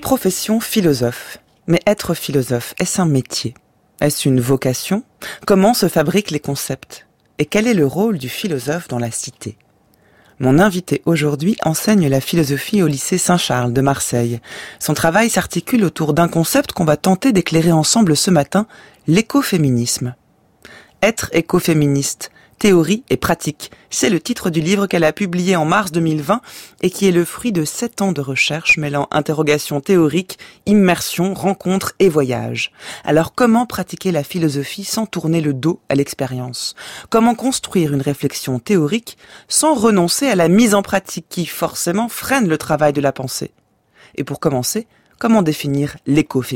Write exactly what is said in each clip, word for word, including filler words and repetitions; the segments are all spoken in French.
Profession philosophe. Mais être philosophe, est-ce un métier ? Est-ce une vocation ? Comment se fabriquent les concepts ? Et quel est le rôle du philosophe dans la cité ? Mon invité aujourd'hui enseigne la philosophie au lycée Saint-Charles de Marseille. Son travail s'articule autour d'un concept qu'on va tenter d'éclairer ensemble ce matin, l'écoféminisme. Être écoféministe, théorie et pratique, c'est le titre du livre qu'elle a publié en mars deux mille vingt et qui est le fruit de sept ans de recherche mêlant interrogations théoriques, immersion, rencontres et voyages. Alors comment pratiquer la philosophie sans tourner le dos à l'expérience ? Comment construire une réflexion théorique sans renoncer à la mise en pratique qui forcément freine le travail de la pensée ? Et pour commencer, comment définir l'écoféminisme ?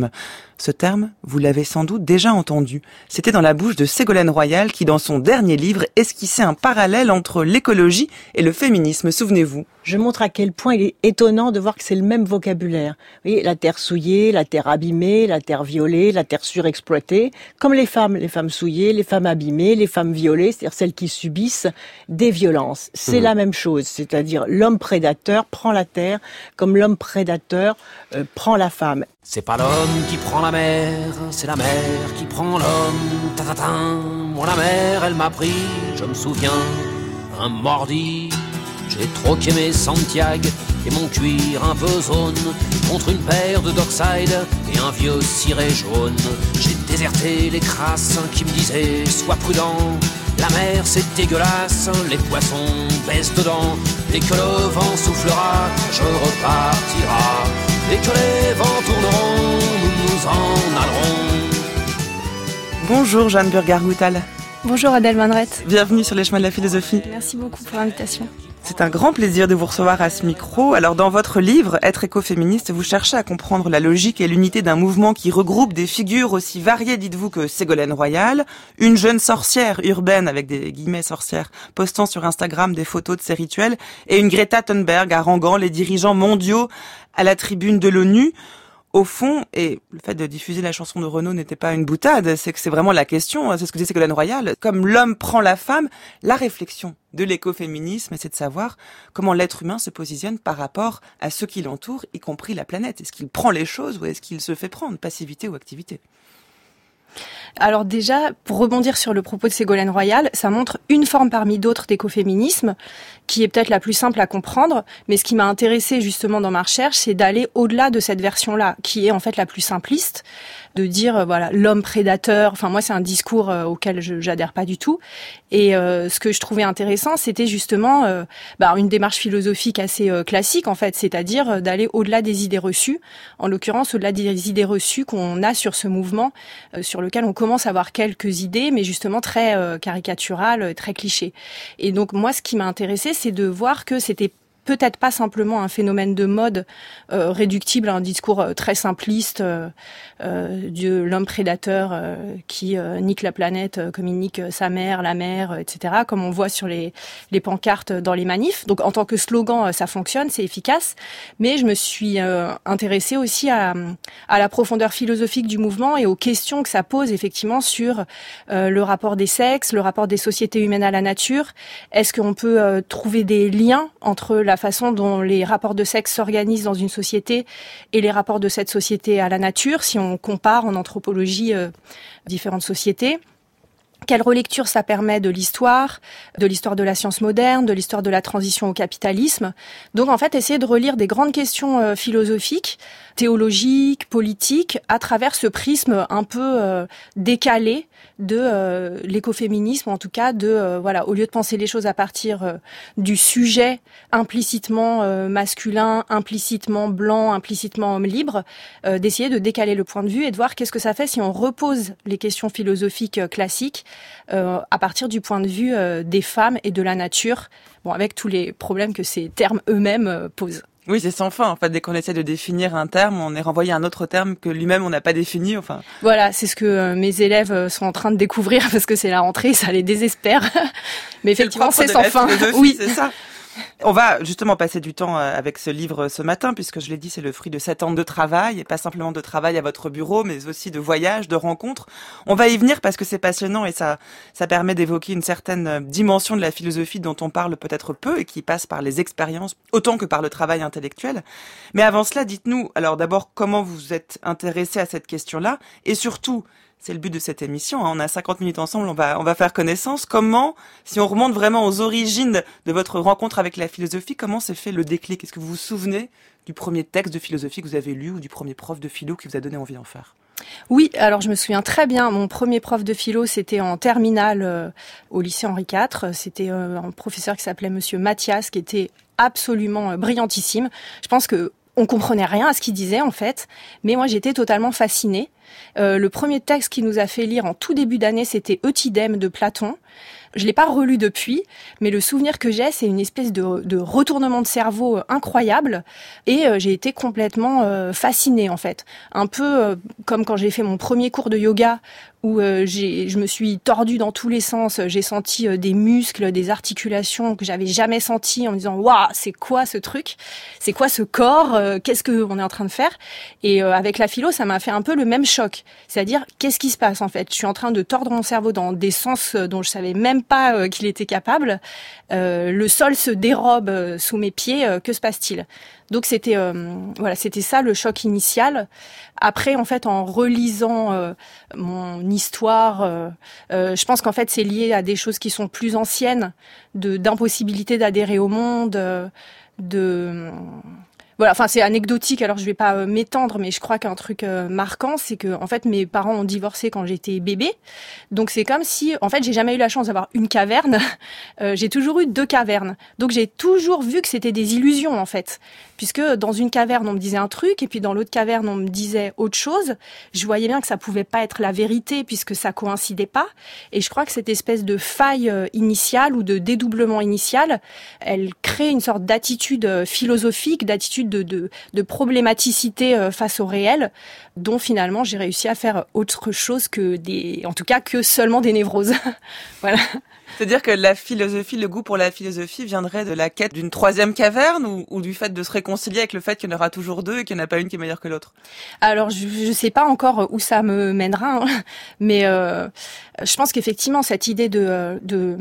Ce terme, vous l'avez sans doute déjà entendu. C'était dans la bouche de Ségolène Royal qui, dans son dernier livre, esquissait un parallèle entre l'écologie et le féminisme. Souvenez-vous. Je montre à quel point il est étonnant de voir que c'est le même vocabulaire. Vous voyez, la terre souillée, la terre abîmée, la terre violée, la terre surexploitée. Comme les femmes, les femmes souillées, les femmes abîmées, les femmes violées, c'est-à-dire celles qui subissent des violences. C'est mmh. la même chose, c'est-à-dire l'homme prédateur prend la terre comme l'homme prédateur euh, prend la femme. C'est pas l'homme qui prend la mer, c'est la mer qui prend l'homme. Ta-ta-ta. Moi la mer, elle m'a pris, je me souviens, un mordi. J'ai troqué mes Santiago et mon cuir un peu zone contre une paire de Dockside et un vieux ciré jaune. J'ai déserté les crasses qui me disaient sois prudent. La mer c'est dégueulasse, les poissons baissent dedans. Dès que le vent soufflera, je repartira. Dès que les vents tourneront, nous nous en allerons. Bonjour Jeanne Burgar-Goutal. Bonjour Adèle Mandrette. Bienvenue sur les chemins de la philosophie. Merci beaucoup pour l'invitation. C'est un grand plaisir de vous recevoir à ce micro. Alors dans votre livre, Être écoféministe, vous cherchez à comprendre la logique et l'unité d'un mouvement qui regroupe des figures aussi variées, dites-vous, que Ségolène Royal, une jeune sorcière urbaine, avec des guillemets sorcières, postant sur Instagram des photos de ses rituels, et une Greta Thunberg haranguant les dirigeants mondiaux à la tribune de l'ONU. Au fond, et le fait de diffuser la chanson de Renaud n'était pas une boutade, c'est que c'est vraiment la question, c'est ce que dit Ségolène Royal. Comme l'homme prend la femme, la réflexion de l'écoféminisme, c'est de savoir comment l'être humain se positionne par rapport à ceux qui l'entourent, y compris la planète. Est-ce qu'il prend les choses ou est-ce qu'il se fait prendre, passivité ou activité ? Alors déjà, pour rebondir sur le propos de Ségolène Royal, ça montre une forme parmi d'autres d'écoféminisme, qui est peut-être la plus simple à comprendre, mais ce qui m'a intéressée justement dans ma recherche, c'est d'aller au-delà de cette version-là, qui est en fait la plus simpliste, de dire, voilà, l'homme prédateur, enfin moi c'est un discours euh, auquel je j'adhère pas du tout, et euh, ce que je trouvais intéressant, c'était justement euh, bah, une démarche philosophique assez euh, classique en fait, c'est-à-dire euh, d'aller au-delà des idées reçues, en l'occurrence au-delà des idées reçues qu'on a sur ce mouvement, euh, sur lequel on commence à avoir quelques idées, mais justement très euh, caricaturales, très clichés. Et donc moi ce qui m'a intéressée, c'est de voir que c'était peut-être pas simplement un phénomène de mode euh, réductible à un discours euh, très simpliste euh, euh, de l'homme prédateur euh, qui euh, nique la planète euh, comme il nique sa mère, la mer, euh, et cetera, comme on voit sur les, les pancartes dans les manifs. Donc en tant que slogan, euh, ça fonctionne, c'est efficace, mais je me suis euh, intéressée aussi à, à la profondeur philosophique du mouvement et aux questions que ça pose effectivement sur euh, le rapport des sexes, le rapport des sociétés humaines à la nature. Est-ce qu'on peut euh, trouver des liens entre la façon dont les rapports de sexe s'organisent dans une société et les rapports de cette société à la nature, si on compare en anthropologie euh, différentes sociétés. Quelle relecture ça permet de l'histoire, de l'histoire de la science moderne, de l'histoire de la transition au capitalisme. Donc en fait, essayer de relire des grandes questions euh, philosophiques, théologiques, politiques, à travers ce prisme un peu euh, décalé de euh, l'écoféminisme, en tout cas de euh, voilà, au lieu de penser les choses à partir euh, du sujet implicitement euh, masculin, implicitement blanc, implicitement homme libre, euh, d'essayer de décaler le point de vue et de voir qu'est-ce que ça fait si on repose les questions philosophiques euh, classiques euh, à partir du point de vue euh, des femmes et de la nature, bon, avec tous les problèmes que ces termes eux-mêmes euh, posent. Oui, c'est sans fin. En fait, dès qu'on essaie de définir un terme, on est renvoyé à un autre terme que lui-même on n'a pas défini. Enfin. Voilà, c'est ce que euh, mes élèves euh, sont en train de découvrir parce que c'est la rentrée, ça les désespère. Mais effectivement, c'est, c'est sans fin. Oui, c'est ça. On va justement passer du temps avec ce livre ce matin, puisque je l'ai dit, c'est le fruit de sept ans de travail, et pas simplement de travail à votre bureau, mais aussi de voyages, de rencontres. On va y venir parce que c'est passionnant et ça, ça permet d'évoquer une certaine dimension de la philosophie dont on parle peut-être peu et qui passe par les expériences autant que par le travail intellectuel. Mais avant cela, dites-nous, alors d'abord, comment vous êtes intéressé à cette question-là, et surtout, c'est le but de cette émission, hein. On a cinquante minutes ensemble, on va, on va faire connaissance. Comment, si on remonte vraiment aux origines de votre rencontre avec la philosophie, comment s'est fait le déclic? Est-ce que vous vous souvenez du premier texte de philosophie que vous avez lu ou du premier prof de philo qui vous a donné envie d'en faire? Oui, alors je me souviens très bien, mon premier prof de philo, c'était en terminale euh, au lycée Henri quatre. C'était euh, un professeur qui s'appelait Monsieur Mathias, qui était absolument euh, brillantissime. Je pense que on comprenait rien à ce qu'il disait en fait, mais moi j'étais totalement fascinée. Euh, le premier texte qu'il nous a fait lire en tout début d'année, c'était Eutydème de Platon. Je l'ai pas relu depuis, mais le souvenir que j'ai, c'est une espèce de, de retournement de cerveau incroyable, et euh, j'ai été complètement euh, fascinée en fait. Un peu euh, comme quand j'ai fait mon premier cours de yoga, où euh, j'ai, je me suis tordue dans tous les sens. J'ai senti euh, des muscles, des articulations que j'avais jamais senties, en me disant waouh, c'est quoi ce truc? C'est quoi ce corps? euh, Qu'est-ce que on est en train de faire? Et euh, avec la philo, ça m'a fait un peu le même choc. C'est-à-dire, qu'est-ce qui se passe en fait? Je suis en train de tordre mon cerveau dans des sens dont je savais même pas euh, qu'il était capable. Euh, le sol se dérobe euh, sous mes pieds. Euh, que se passe-t-il? Donc c'était euh, voilà, c'était ça le choc initial. Après, en fait, en relisant euh, mon histoire, euh, euh, je pense qu'en fait c'est lié à des choses qui sont plus anciennes, de d'impossibilité d'adhérer au monde, euh, de Voilà, enfin c'est anecdotique, alors je vais pas euh, m'étendre, mais je crois qu'un truc euh, marquant, c'est que en fait mes parents ont divorcé quand j'étais bébé, donc c'est comme si, en fait, j'ai jamais eu la chance d'avoir une caverne, euh, j'ai toujours eu deux cavernes, donc j'ai toujours vu que c'était des illusions en fait, puisque dans une caverne on me disait un truc et puis dans l'autre caverne on me disait autre chose. Je voyais bien que ça pouvait pas être la vérité puisque ça coïncidait pas, et je crois que cette espèce de faille euh, initiale ou de dédoublement initial, elle crée une sorte d'attitude euh, philosophique, d'attitude De, de, de problématicité face au réel, dont finalement j'ai réussi à faire autre chose que des, en tout cas que seulement des névroses. Voilà. C'est-à-dire que la philosophie, le goût pour la philosophie viendrait de la quête d'une troisième caverne ou, ou du fait de se réconcilier avec le fait qu'il y en aura toujours deux et qu'il n'y en a pas une qui est meilleure que l'autre? Alors je ne sais pas encore où ça me mènera, hein, mais euh, je pense qu'effectivement cette idée de, de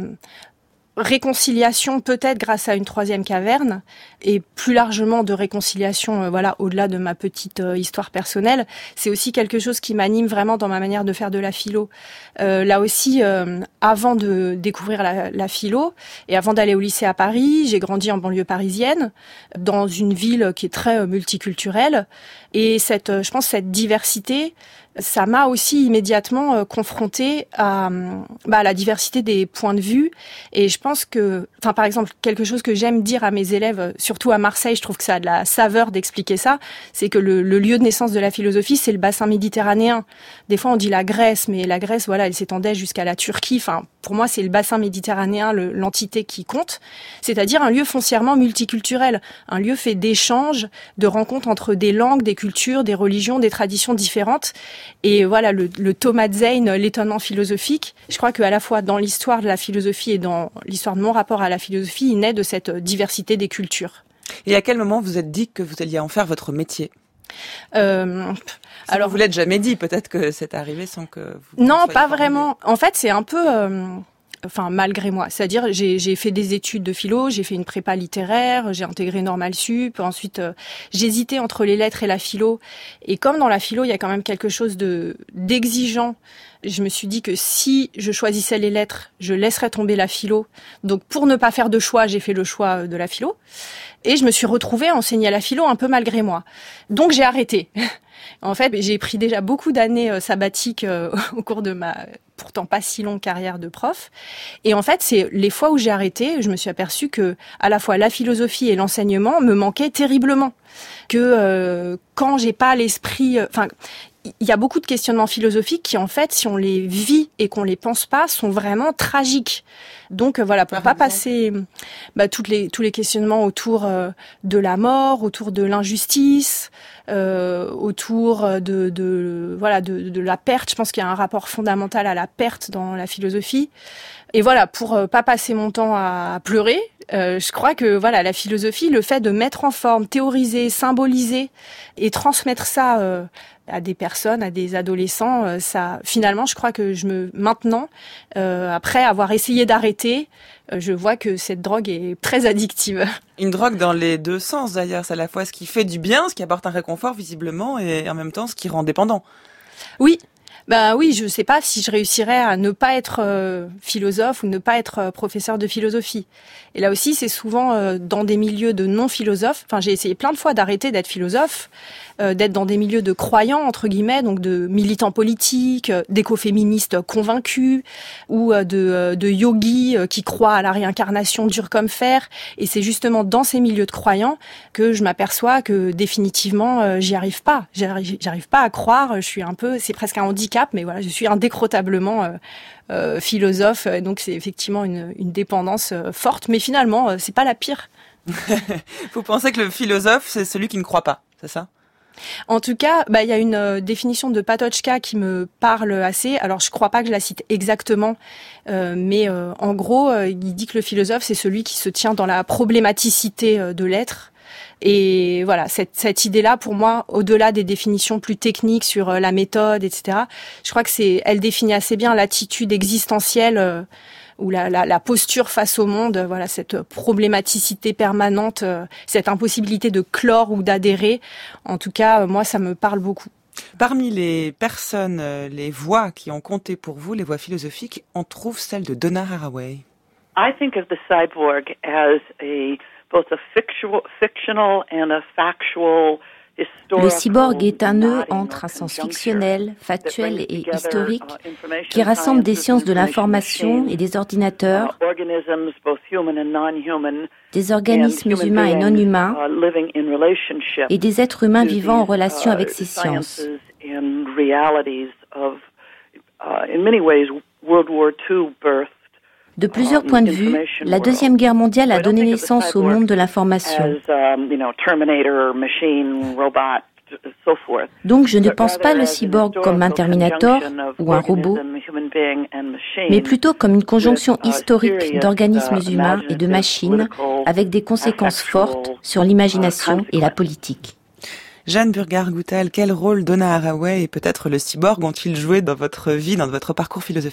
réconciliation peut-être grâce à une troisième caverne, et plus largement de réconciliation euh, voilà, au-delà de ma petite euh, histoire personnelle, c'est aussi quelque chose qui m'anime vraiment dans ma manière de faire de la philo. Euh, là aussi, euh, avant de découvrir la, la philo et avant d'aller au lycée à Paris, j'ai grandi en banlieue parisienne, dans une ville qui est très euh, multiculturelle, et cette, euh, je pense cette diversité, ça m'a aussi immédiatement euh, confrontée à, bah, à la diversité des points de vue. Et je pense que, enfin, par exemple, quelque chose que j'aime dire à mes élèves, surtout à Marseille, je trouve que ça a de la saveur d'expliquer ça, c'est que le, le lieu de naissance de la philosophie, c'est le bassin méditerranéen. Des fois, on dit la Grèce, mais la Grèce, voilà, elle s'étendait jusqu'à la Turquie. Enfin, pour moi, c'est le bassin méditerranéen, le, l'entité qui compte. C'est-à-dire un lieu foncièrement multiculturel, un lieu fait d'échanges, de rencontres entre des langues, des cultures, des religions, des traditions différentes. Et voilà, le, le Thomas Zane, l'étonnement philosophique, je crois qu'à la fois dans l'histoire de la philosophie et dans l'histoire de mon rapport à la philosophie, il naît de cette diversité des cultures. Et à quel moment vous êtes dit que vous alliez en faire votre métier? Euh, si alors, vous vous l'êtes jamais dit, peut-être que c'est arrivé sans que vous... Non, pas vraiment. En fait, c'est un peu... Euh, enfin, malgré moi. C'est-à-dire, j'ai, j'ai fait des études de philo, j'ai fait une prépa littéraire, j'ai intégré Normal Sup, ensuite, euh, j'hésitais entre les lettres et la philo. Et comme dans la philo, il y a quand même quelque chose de, d'exigeant, je me suis dit que si je choisissais les lettres, je laisserais tomber la philo. Donc, pour ne pas faire de choix, j'ai fait le choix de la philo. Et je me suis retrouvée à enseigner la philo un peu malgré moi. Donc, j'ai arrêté. En fait, j'ai pris déjà beaucoup d'années euh, sabbatiques euh, au cours de ma pourtant pas si longue carrière de prof. Et en fait, c'est les fois où j'ai arrêté, je me suis aperçue que à la fois la philosophie et l'enseignement me manquaient terriblement. Que euh, quand j'ai pas l'esprit, enfin, euh, il y a beaucoup de questionnements philosophiques qui, en fait, si on les vit et qu'on les pense pas, sont vraiment tragiques. Donc euh, voilà, pour Par pas exemple. passer bah, toutes les tous les questionnements autour euh, de la mort, autour de l'injustice, euh, autour de de voilà de, de la perte. Je pense qu'il y a un rapport fondamental à la perte dans la philosophie. Et voilà, pour euh, pas passer mon temps à pleurer, Euh, je crois que voilà, la philosophie, le fait de mettre en forme, théoriser, symboliser et transmettre ça euh, à des personnes, à des adolescents, euh, ça, finalement, je crois que je me, maintenant, euh, après avoir essayé d'arrêter, euh, je vois que cette drogue est très addictive. Une drogue dans les deux sens d'ailleurs, c'est à la fois ce qui fait du bien, ce qui apporte un réconfort visiblement, et en même temps ce qui rend dépendant. Oui. Bah oui, je sais pas si je réussirais à ne pas être euh, philosophe ou ne pas être euh, professeur de philosophie. Et là aussi, c'est souvent euh, dans des milieux de non-philosophes. Enfin, j'ai essayé plein de fois d'arrêter d'être philosophe, euh, d'être dans des milieux de croyants, entre guillemets, donc de militants politiques, euh, d'écoféministes convaincus, ou euh, de, euh, de yogis euh, qui croient à la réincarnation dure comme fer. Et c'est justement dans ces milieux de croyants que je m'aperçois que définitivement, euh, j'y arrive pas. J'arrive, j'arrive pas à croire. Je suis un peu, c'est presque un handicap, mais voilà, je suis indécrotablement euh, euh, philosophe. Donc c'est effectivement une, une dépendance euh, forte, mais finalement, euh, c'est pas la pire. Vous pensez que le philosophe, c'est celui qui ne croit pas, c'est ça ? En tout cas, bah, il y a une euh, définition de Patočka qui me parle assez. Alors, je crois pas que je la cite exactement, euh, mais euh, en gros, euh, il dit que le philosophe, c'est celui qui se tient dans la problématicité euh, de l'être. Et voilà, cette, cette idée-là, pour moi, au-delà des définitions plus techniques sur euh, la méthode, et cetera, je crois que c'est, elle définit assez bien l'attitude existentielle euh, ou la, la, la posture face au monde, voilà, cette problématicité permanente, euh, cette impossibilité de clore ou d'adhérer. En tout cas, euh, moi, ça me parle beaucoup. Parmi les personnes, euh, les voix qui ont compté pour vous, les voix philosophiques, on trouve celle de Donna Haraway. I think of the cyborg as a both a fictional, fictional and a factual. Le cyborg est un nœud entre un sens fictionnel, factuel et historique qui rassemble des sciences de l'information et des ordinateurs, des organismes humains et non humains et des êtres humains vivant en relation avec ces sciences. De plusieurs points de vue, la Deuxième Guerre mondiale a donné naissance au monde de l'information. Donc je ne pense pas le cyborg comme un Terminator ou un robot, mais plutôt comme une conjonction historique d'organismes humains et de machines avec des conséquences fortes sur l'imagination et la politique. Jeanne Burgard-Goutal, quel rôle Donna Haraway et peut-être le cyborg ont-ils joué dans votre vie, dans votre parcours philosophique ?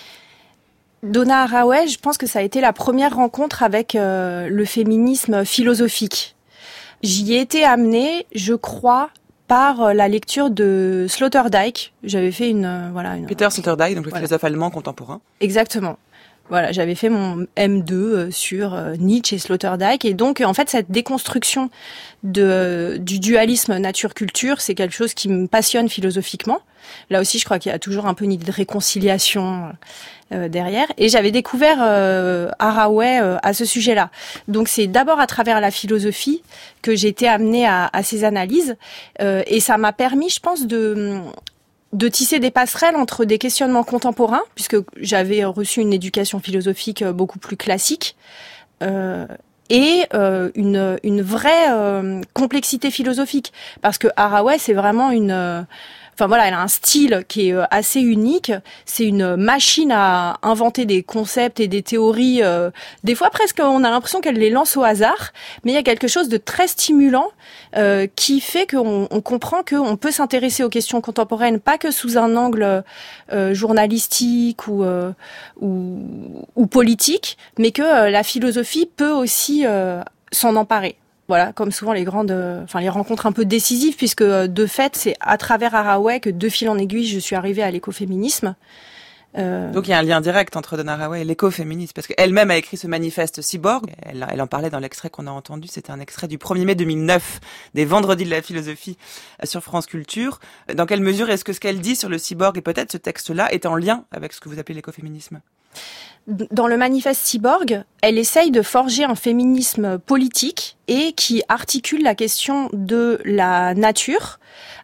Donna Haraway, je pense que ça a été la première rencontre avec euh, le féminisme philosophique. J'y ai été amenée, je crois, par euh, la lecture de Sloterdijk. J'avais fait une euh, voilà une Peter Sloterdijk, donc le voilà. philosophe allemand contemporain. Exactement. Voilà, j'avais fait mon M deux sur Nietzsche et Sloterdijk, et donc en fait cette déconstruction de du dualisme nature-culture, c'est quelque chose qui me passionne philosophiquement. Là aussi, je crois qu'il y a toujours un peu une idée de réconciliation euh, derrière. Et j'avais découvert euh, Haraway euh, à ce sujet-là. Donc c'est d'abord à travers la philosophie que j'ai été amenée à, à ces analyses, euh, et ça m'a permis, je pense, de de tisser des passerelles entre des questionnements contemporains, puisque j'avais reçu une éducation philosophique beaucoup plus classique, euh, et euh, une, une vraie euh, complexité philosophique. Parce que Haraway, c'est vraiment une... Euh, Enfin voilà, elle a un style qui est assez unique. C'est une machine à inventer des concepts et des théories. Euh, des fois presque, on a l'impression qu'elle les lance au hasard. Mais il y a quelque chose de très stimulant euh, qui fait qu'on on comprend qu'on peut s'intéresser aux questions contemporaines, pas que sous un angle euh, journalistique ou, euh, ou ou politique, mais que euh, la philosophie peut aussi euh, s'en emparer. Voilà, comme souvent les grandes, euh, enfin les rencontres un peu décisives, puisque euh, de fait, c'est à travers Haraway que de fil en aiguille, je suis arrivée à l'écoféminisme. Euh... Donc il y a un lien direct entre Donna Haraway et l'écoféminisme, parce qu'elle-même a écrit ce manifeste cyborg. Elle, elle en parlait dans l'extrait qu'on a entendu. C'était un extrait du premier mai deux mille neuf des Vendredis de la philosophie sur France Culture. Dans quelle mesure est-ce que ce qu'elle dit sur le cyborg et peut-être ce texte-là est en lien avec ce que vous appelez l'écoféminisme ? Dans le manifeste cyborg, elle essaye de forger un féminisme politique et qui articule la question de la nature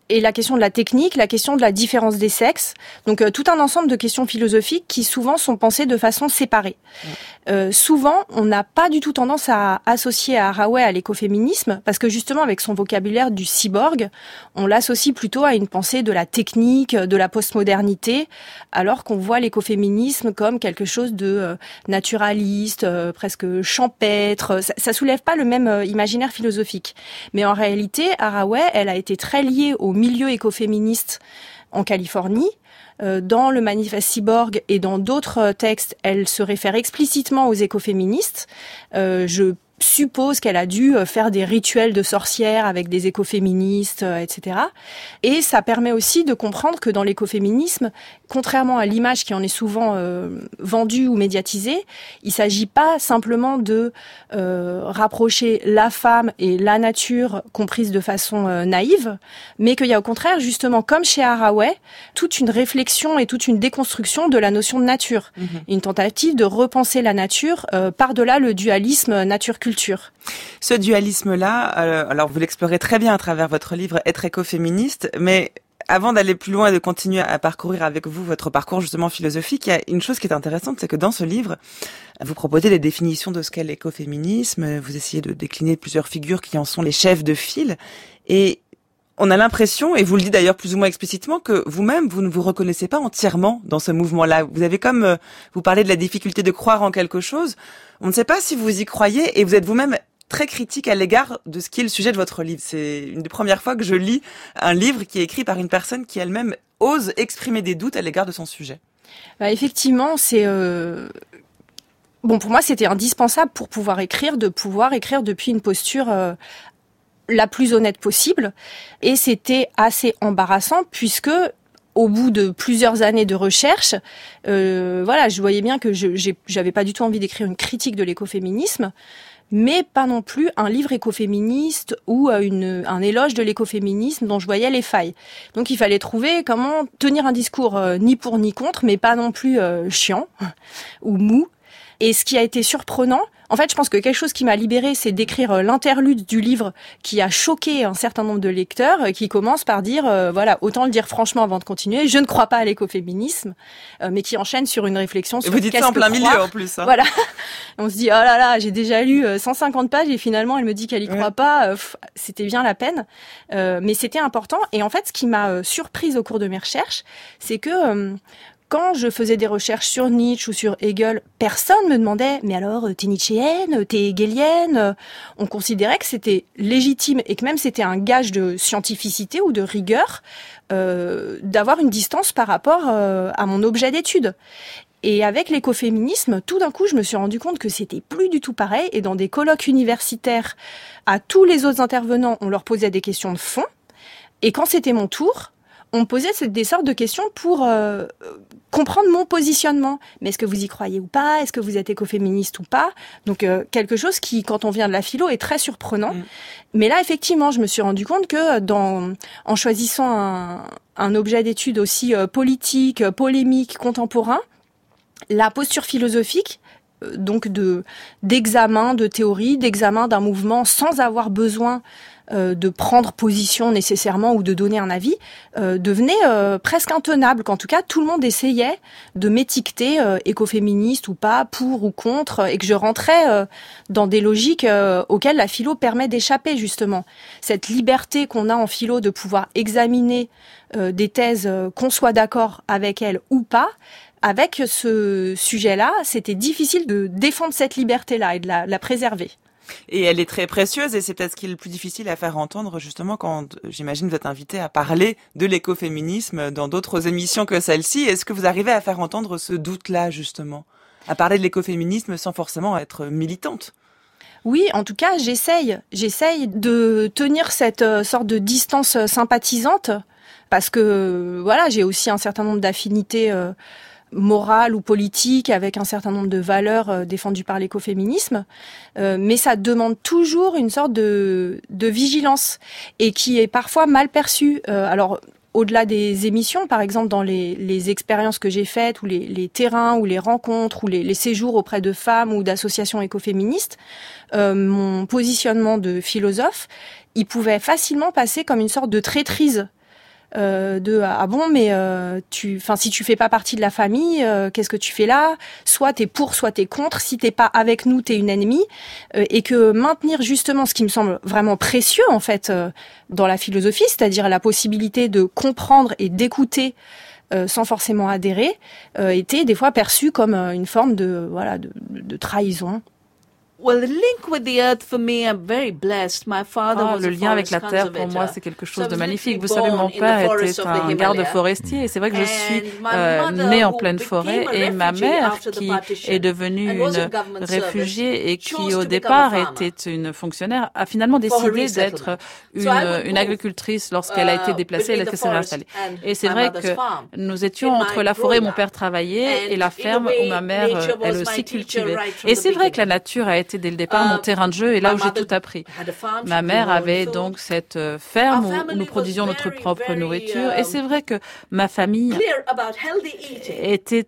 et la question de la technique, la question de la différence des sexes. Donc euh, tout un ensemble de questions philosophiques qui souvent sont pensées de façon séparée. Mmh. Euh, souvent, on n'a pas du tout tendance à associer Haraway à l'écoféminisme parce que justement avec son vocabulaire du cyborg, on l'associe plutôt à une pensée de la technique, de la postmodernité, alors qu'on voit l'écoféminisme comme quelque chose de euh, naturaliste, euh, presque champêtre. Ça, ça soulève pas le même euh, imaginaire philosophique. Mais en réalité, Haraway, elle a été très liée au milieu écoféministe en Californie. Euh, dans le Manifeste Cyborg et dans d'autres textes, elle se réfère explicitement aux écoféministes. Euh, je suppose qu'elle a dû faire des rituels de sorcières avec des écoféministes, et cetera. Et ça permet aussi de comprendre que dans l'écoféminisme, contrairement à l'image qui en est souvent euh, vendue ou médiatisée, il s'agit pas simplement de euh, rapprocher la femme et la nature comprise de façon euh, naïve, mais qu'il y a au contraire, justement, comme chez Haraway, toute une réflexion et toute une déconstruction de la notion de nature. Mmh. Une tentative de repenser la nature euh, par-delà le dualisme nature-culture. Culture. Ce dualisme-là, euh, alors vous l'explorez très bien à travers votre livre Être écoféministe, mais avant d'aller plus loin et de continuer à parcourir avec vous votre parcours justement philosophique, il y a une chose qui est intéressante, c'est que dans ce livre, vous proposez des définitions de ce qu'est l'écoféminisme, vous essayez de décliner plusieurs figures qui en sont les chefs de file, et on a l'impression, et vous le dites d'ailleurs plus ou moins explicitement, que vous-même, vous ne vous reconnaissez pas entièrement dans ce mouvement-là. Vous avez comme, euh, vous parlez de la difficulté de croire en quelque chose. On ne sait pas si vous y croyez et vous êtes vous-même très critique à l'égard de ce qui est le sujet de votre livre. C'est une des premières fois que je lis un livre qui est écrit par une personne qui elle-même ose exprimer des doutes à l'égard de son sujet. Bah, effectivement, c'est... Euh... Bon, pour moi, c'était indispensable pour pouvoir écrire, de pouvoir écrire depuis une posture... Euh... la plus honnête possible, et c'était assez embarrassant puisque au bout de plusieurs années de recherche, euh, voilà, je voyais bien que je j'ai, j'avais pas du tout envie d'écrire une critique de l'écoféminisme, mais pas non plus un livre écoféministe ou une, un éloge de l'écoféminisme dont je voyais les failles. Donc il fallait trouver comment tenir un discours euh, ni pour ni contre, mais pas non plus euh, chiant ou mou. Et ce qui a été surprenant, en fait, je pense que quelque chose qui m'a libérée, c'est d'écrire l'interlude du livre qui a choqué un certain nombre de lecteurs, qui commence par dire, euh, voilà, autant le dire franchement avant de continuer, je ne crois pas à l'écoféminisme, euh, mais qui enchaîne sur une réflexion sur et vous dites qu'est-ce ça en plein que milieu croire. En plus. Hein. Voilà. On se dit, oh là là, j'ai déjà lu cent cinquante pages et finalement elle me dit qu'elle y croit ouais. pas. Euh, pff, c'était bien la peine, euh, mais c'était important. Et en fait, ce qui m'a euh, surprise au cours de mes recherches, c'est que euh, quand je faisais des recherches sur Nietzsche ou sur Hegel, personne me demandait « Mais alors, t'es nietzschéenne, t'es hegelienne ?» On considérait que c'était légitime et que même c'était un gage de scientificité ou de rigueur euh, d'avoir une distance par rapport euh, à mon objet d'étude. Et avec l'écoféminisme, tout d'un coup, je me suis rendu compte que c'était plus du tout pareil. Et dans des colloques universitaires, à tous les autres intervenants, on leur posait des questions de fond. Et quand c'était mon tour, on me posait des sortes de questions pour euh, comprendre mon positionnement. Mais est-ce que vous y croyez ou pas ? Est-ce que vous êtes écoféministe ou pas ? Donc euh, quelque chose qui, quand on vient de la philo, est très surprenant. Mmh. Mais là, effectivement, je me suis rendu compte que dans, en choisissant un, un objet d'étude aussi euh, politique, polémique, contemporain, la posture philosophique, euh, donc de d'examen, de théorie, d'examen d'un mouvement sans avoir besoin Euh, de prendre position nécessairement ou de donner un avis, euh, devenait euh, presque intenable, qu'en tout cas tout le monde essayait de m'étiqueter euh, écoféministe ou pas, pour ou contre, et que je rentrais euh, dans des logiques euh, auxquelles la philo permet d'échapper justement. Cette liberté qu'on a en philo de pouvoir examiner euh, des thèses, euh, qu'on soit d'accord avec elles ou pas, avec ce sujet-là, c'était difficile de défendre cette liberté-là et de la, de la préserver. Et elle est très précieuse et c'est peut-être ce qui est le plus difficile à faire entendre justement quand, j'imagine, vous êtes invité à parler de l'écoféminisme dans d'autres émissions que celle-ci. Est-ce que vous arrivez à faire entendre ce doute-là justement ? À parler de l'écoféminisme sans forcément être militante ? Oui, en tout cas, j'essaye. J'essaye de tenir cette sorte de distance sympathisante parce que, voilà, j'ai aussi un certain nombre d'affinités euh, morale ou politique avec un certain nombre de valeurs euh, défendues par l'écoféminisme, euh, mais ça demande toujours une sorte de, de vigilance et qui est parfois mal perçue. Euh, alors, au-delà des émissions, par exemple, dans les, les expériences que j'ai faites, ou les, les terrains, ou les rencontres, ou les, les séjours auprès de femmes ou d'associations écoféministes, euh, mon positionnement de philosophe, il pouvait facilement passer comme une sorte de traîtrise Euh, de ah bon mais euh, tu enfin si tu fais pas partie de la famille euh, qu'est-ce que tu fais là, soit t'es pour soit t'es contre, si t'es pas avec nous t'es une ennemie, euh, et que maintenir justement ce qui me semble vraiment précieux en fait euh, dans la philosophie, c'est-à-dire la possibilité de comprendre et d'écouter euh, sans forcément adhérer, euh, était des fois perçu comme euh, une forme de voilà de, de trahison. Well, the link with the earth for me, I'm very blessed. My father oh, was le a lien avec la terre, pour moi, c'est quelque chose de magnifique. Vous savez, mon père était un garde forestier et c'est vrai que je suis euh, née en pleine forêt, et ma mère, qui est devenue une réfugiée et qui, au départ, était une fonctionnaire, a finalement décidé d'être une, une agricultrice lorsqu'elle a été déplacée et lorsqu'elle s'est réinstallée. Et c'est vrai que nous étions entre la forêt où mon père travaillait et la ferme où ma mère, elle aussi, cultivait. Et c'est vrai que la nature a été dès le départ mon terrain de jeu et là où j'ai tout appris. Ma mère avait donc cette ferme où nous produisions notre propre nourriture et c'est vrai que ma famille était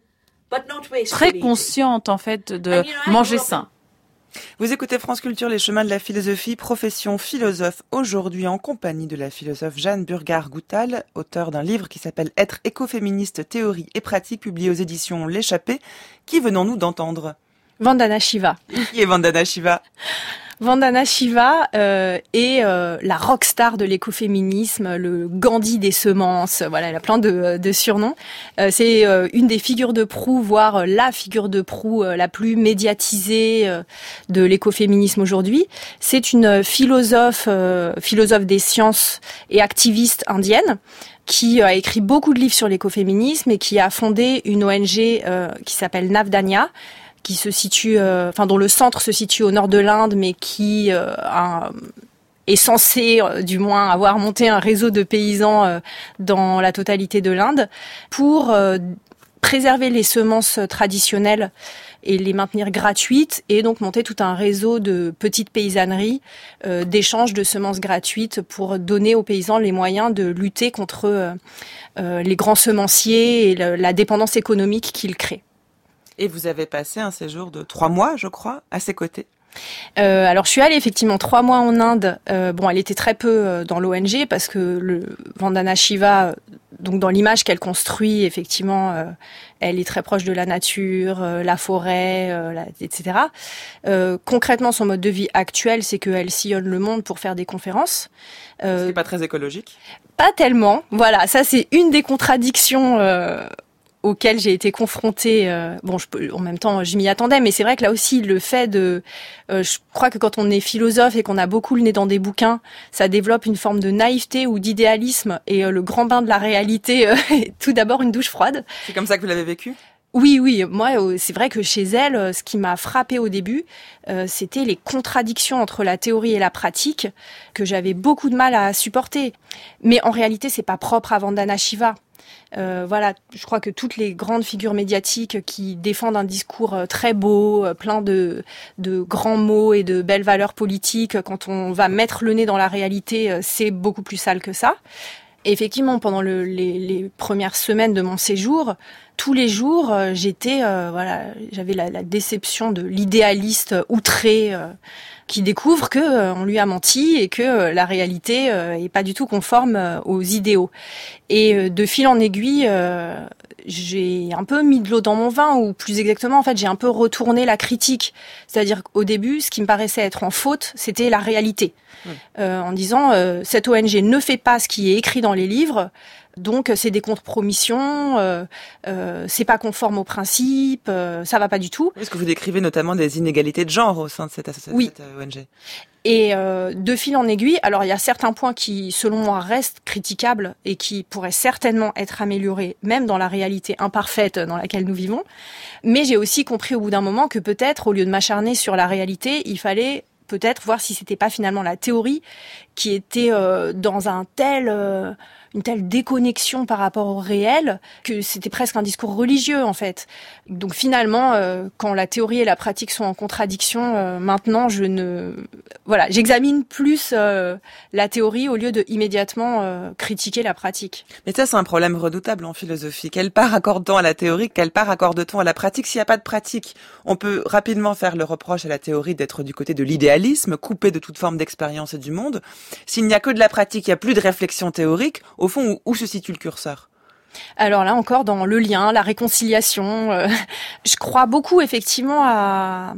très consciente en fait de manger sain. Vous écoutez France Culture, les chemins de la philosophie, profession philosophe, aujourd'hui en compagnie de la philosophe Jeanne Burgard-Goutal, auteure d'un livre qui s'appelle Être écoféministe, théorie et pratique, publié aux éditions L'Échappée. Qui venons-nous d'entendre ? Vandana Shiva. Qui est Vandana Shiva ? Vandana Shiva euh, est euh, la rockstar de l'écoféminisme, le Gandhi des semences. Voilà, elle a plein de, de surnoms. Euh, c'est euh, une des figures de proue, voire la figure de proue euh, la plus médiatisée euh, de l'écoféminisme aujourd'hui. C'est une philosophe, euh, philosophe des sciences et activiste indienne, qui a écrit beaucoup de livres sur l'écoféminisme et qui a fondé une O N G euh, qui s'appelle Navdanya, qui se situe, euh, enfin dont le centre se situe au nord de l'Inde, mais qui euh, a, est censé, euh, du moins, avoir monté un réseau de paysans euh, dans la totalité de l'Inde pour euh, préserver les semences traditionnelles et les maintenir gratuites, et donc monter tout un réseau de petites paysanneries, euh, d'échanges de semences gratuites pour donner aux paysans les moyens de lutter contre euh, euh, les grands semenciers et le, la dépendance économique qu'ils créent. Et vous avez passé un séjour de trois mois, je crois, à ses côtés. Euh, alors je suis allée effectivement trois mois en Inde. Euh, bon, elle était très peu euh, dans l'O N G parce que le Vandana Shiva, donc dans l'image qu'elle construit, effectivement, euh, elle est très proche de la nature, euh, la forêt, euh, la, et cetera. Euh, concrètement, son mode de vie actuel, c'est qu'elle sillonne le monde pour faire des conférences. Euh, c'est pas très écologique ? Pas tellement. Voilà, ça c'est une des contradictions Euh, auquel j'ai été confrontée. Euh, bon, je peux, en même temps, je m'y attendais, mais c'est vrai que là aussi, le fait de... Euh, je crois que quand on est philosophe et qu'on a beaucoup le nez dans des bouquins, ça développe une forme de naïveté ou d'idéalisme, et euh, le grand bain de la réalité euh, est tout d'abord une douche froide. C'est comme ça que vous l'avez vécu ? Oui, oui. Moi, c'est vrai que chez elle, ce qui m'a frappée au début, euh, c'était les contradictions entre la théorie et la pratique que j'avais beaucoup de mal à supporter. Mais en réalité, c'est pas propre à Vandana Shiva. Euh, voilà, je crois que toutes les grandes figures médiatiques qui défendent un discours très beau, plein de, de grands mots et de belles valeurs politiques, quand on va mettre le nez dans la réalité, c'est beaucoup plus sale que ça. Et effectivement, pendant le, les, les premières semaines de mon séjour, tous les jours, j'étais, euh, voilà, j'avais la, la déception de l'idéaliste outré euh, qui découvre que euh, on lui a menti et que euh, la réalité euh, est pas du tout conforme euh, aux idéaux. Et euh, de fil en aiguille, euh, j'ai un peu mis de l'eau dans mon vin, ou plus exactement, en fait, j'ai un peu retourné la critique. C'est-à-dire qu'au début, ce qui me paraissait être en faute, c'était la réalité. Mmh. Euh, en disant, euh, cette O N G ne fait pas ce qui est écrit dans les livres, donc c'est des compromissions, euh, euh, c'est pas conforme aux principes, euh, ça va pas du tout. Est-ce que vous décrivez notamment des inégalités de genre au sein de cette, association, oui. cette O N G ? Et euh, de fil en aiguille, alors il y a certains points qui, selon moi, restent critiquables et qui pourraient certainement être améliorés, même dans la réalité imparfaite dans laquelle nous vivons. Mais j'ai aussi compris au bout d'un moment que peut-être, au lieu de m'acharner sur la réalité, il fallait peut-être voir si c'était pas finalement la théorie qui était euh, dans un tel... Euh, une telle déconnexion par rapport au réel que c'était presque un discours religieux en fait. Donc finalement, euh, quand la théorie et la pratique sont en contradiction, euh, maintenant je ne, voilà, j'examine plus euh, la théorie au lieu de immédiatement euh, critiquer la pratique. Mais ça, c'est un problème redoutable en philosophie. Quelle part accorde-t-on à la théorie, quelle part accorde-t-on à la pratique ? S'il n'y a pas de pratique, on peut rapidement faire le reproche à la théorie d'être du côté de l'idéalisme. réalisme, coupé de toute forme d'expérience et du monde. S'il n'y a que de la pratique, il n'y a plus de réflexion théorique. Au fond, où, où se situe le curseur ? Alors là encore, dans le lien, la réconciliation, euh, je crois beaucoup effectivement à...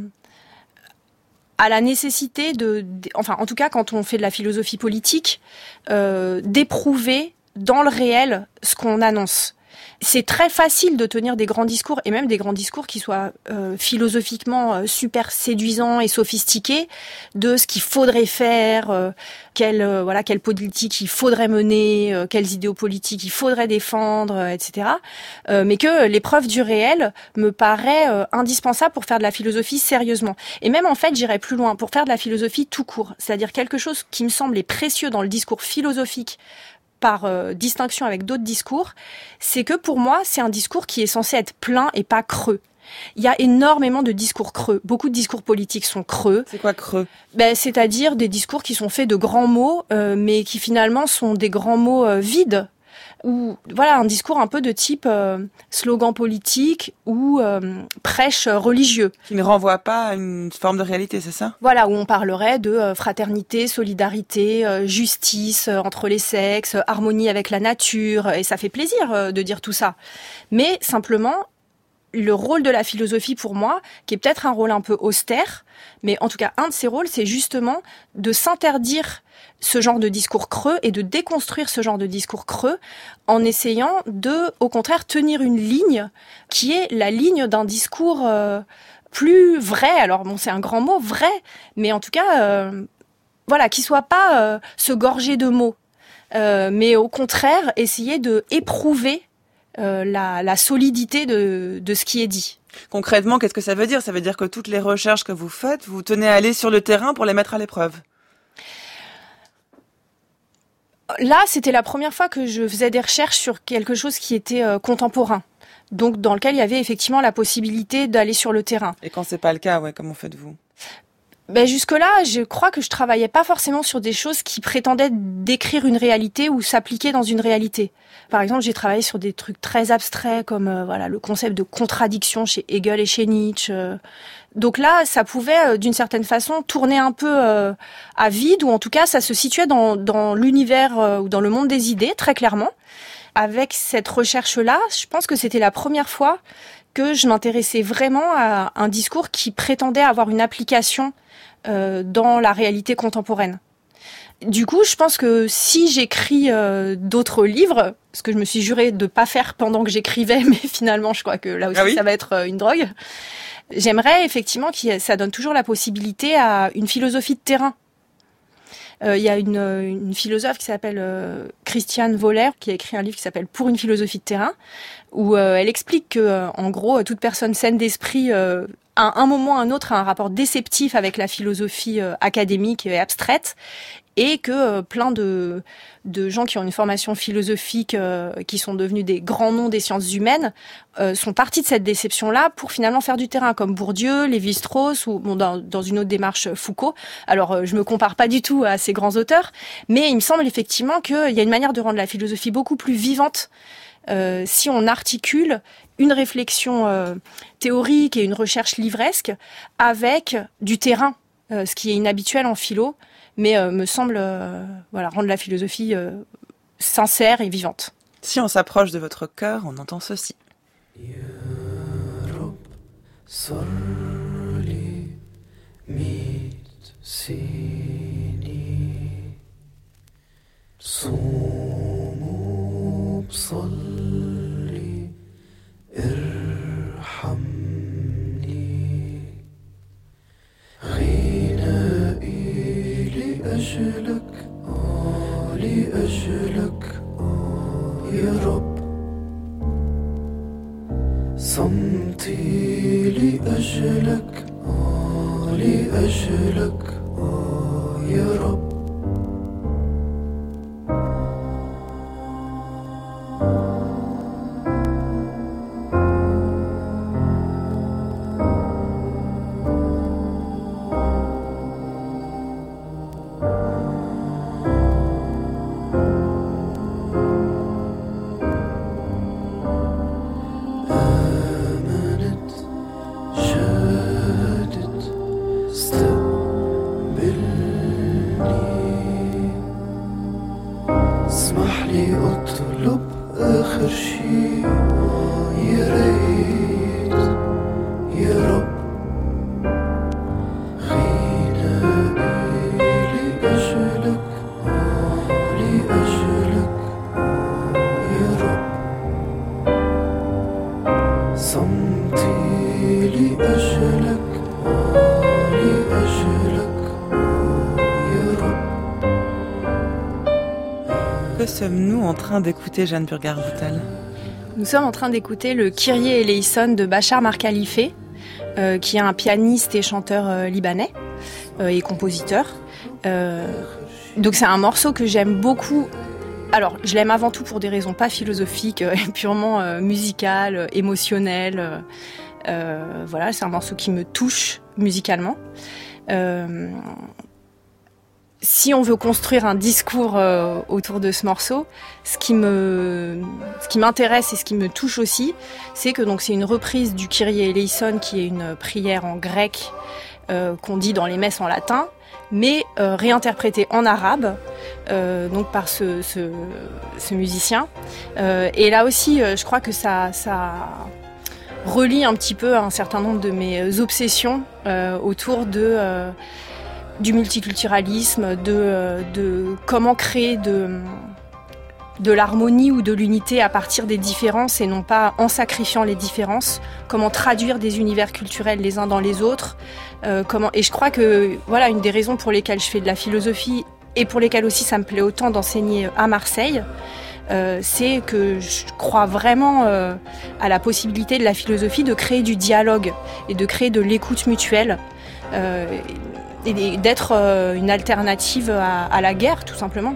à la nécessité de, de, enfin en tout cas quand on fait de la philosophie politique, euh, d'éprouver dans le réel ce qu'on annonce. C'est très facile de tenir des grands discours, et même des grands discours qui soient euh, philosophiquement euh, super séduisants et sophistiqués, de ce qu'il faudrait faire, euh, quelle euh, voilà quelle politique il faudrait mener, euh, quels idéaux politiques il faudrait défendre, euh, et cetera. Euh, mais que l'épreuve du réel me paraît euh, indispensable pour faire de la philosophie sérieusement. Et même en fait, j'irais plus loin, pour faire de la philosophie tout court, c'est-à-dire quelque chose qui me semblait précieux dans le discours philosophique, par euh, distinction avec d'autres discours, c'est que pour moi, c'est un discours qui est censé être plein et pas creux. Il y a énormément de discours creux. Beaucoup de discours politiques sont creux. C'est quoi creux ? Ben, c'est-à-dire des discours qui sont faits de grands mots, euh, mais qui finalement sont des grands mots euh, vides. Ou voilà, un discours un peu de type euh, slogan politique ou euh, prêche religieux. Qui ne renvoie pas à une forme de réalité, c'est ça ? Voilà, où on parlerait de euh, fraternité, solidarité, euh, justice euh, entre les sexes, euh, harmonie avec la nature, et ça fait plaisir euh, de dire tout ça. Mais simplement, le rôle de la philosophie pour moi, qui est peut-être un rôle un peu austère, mais en tout cas un de ses rôles, c'est justement de s'interdire ce genre de discours creux et de déconstruire ce genre de discours creux en essayant de, au contraire, tenir une ligne qui est la ligne d'un discours euh, plus vrai. Alors bon, c'est un grand mot, vrai, mais en tout cas, euh, voilà, qui soit pas euh, se gorger de mots, euh, mais au contraire, essayer de éprouver euh, la, la solidité de, de ce qui est dit. Concrètement, qu'est-ce que ça veut dire ? Ça veut dire que toutes les recherches que vous faites, vous tenez à aller sur le terrain pour les mettre à l'épreuve ? Là, c'était la première fois que je faisais des recherches sur quelque chose qui était euh, contemporain. Donc, dans lequel il y avait effectivement la possibilité d'aller sur le terrain. Et quand c'est pas le cas, ouais, comment faites-vous ? Ben, jusque-là, je crois que je travaillais pas forcément sur des choses qui prétendaient décrire une réalité ou s'appliquer dans une réalité. Par exemple, j'ai travaillé sur des trucs très abstraits comme euh, voilà le concept de contradiction chez Hegel et chez Nietzsche. Euh. Donc là, ça pouvait, euh, d'une certaine façon, tourner un peu euh, à vide, ou en tout cas, ça se situait dans, dans l'univers euh, ou dans le monde des idées, très clairement. Avec cette recherche-là, je pense que c'était la première fois que je m'intéressais vraiment à un discours qui prétendait avoir une application euh, dans la réalité contemporaine. Du coup, je pense que si j'écris euh, d'autres livres, ce que je me suis juré de pas faire pendant que j'écrivais, mais finalement, je crois que là aussi, ah oui ça va être euh, une drogue. J'aimerais effectivement que ça donne toujours la possibilité à une philosophie de terrain. Euh, il y a une, une philosophe qui s'appelle euh, Christiane Voller, qui a écrit un livre qui s'appelle Pour une philosophie de terrain, où euh, elle explique que, euh, en gros, toute personne saine d'esprit, euh, à un moment ou à un autre, a un rapport déceptif avec la philosophie euh, académique et abstraite, et que euh, plein de, de gens qui ont une formation philosophique, euh, qui sont devenus des grands noms des sciences humaines, euh, sont partis de cette déception-là pour finalement faire du terrain, comme Bourdieu, Lévi-Strauss, ou bon, dans, dans une autre démarche, Foucault. Alors, euh, je me compare pas du tout à ces grands auteurs, mais il me semble effectivement qu'il y a une manière de rendre la philosophie beaucoup plus vivante euh, si on articule une réflexion euh, théorique et une recherche livresque avec du terrain, euh, ce qui est inhabituel en philo, mais euh, me semble euh, voilà, rendre la philosophie euh, sincère et vivante. Si on s'approche de votre cœur, on entend ceci. لأجلك آه لأجلك آه يا رب صمتي لأجلك آه لأجلك آه يا رب لي أطلب آخر شي يا ريت يا رب غنائي لأجلك لأجلك يا رب صمتي لأجلك لأجلك يا رب. Que sommes-nous en train d'écouter, Jeanne Burgard-Boutal ? Nous sommes en train d'écouter le Kyrie Eleison de Bachar Mar-Khalife, euh, qui est un pianiste et chanteur euh, libanais euh, et compositeur. Euh, donc c'est un morceau que j'aime beaucoup. Alors, je l'aime avant tout pour des raisons pas philosophiques, euh, purement euh, musicales, euh, émotionnelles. Euh, euh, voilà, c'est un morceau qui me touche musicalement. Euh, Si on veut construire un discours euh, autour de ce morceau, ce qui me, ce qui m'intéresse et ce qui me touche aussi, c'est que donc c'est une reprise du Kyrie Eleison, qui est une prière en grec euh, qu'on dit dans les messes en latin, mais euh, réinterprétée en arabe, euh, donc par ce, ce, ce musicien. Euh, et là aussi, euh, je crois que ça, ça relie un petit peu un certain nombre de mes obsessions euh, autour de euh, du multiculturalisme, de, de comment créer de, de l'harmonie ou de l'unité à partir des différences et non pas en sacrifiant les différences, comment traduire des univers culturels les uns dans les autres. Euh, comment... Et je crois que voilà, une des raisons pour lesquelles je fais de la philosophie et pour lesquelles aussi ça me plaît autant d'enseigner à Marseille, euh, c'est que je crois vraiment euh, à la possibilité de la philosophie de créer du dialogue et de créer de l'écoute mutuelle. Euh, et d'être une alternative à, à la guerre, tout simplement.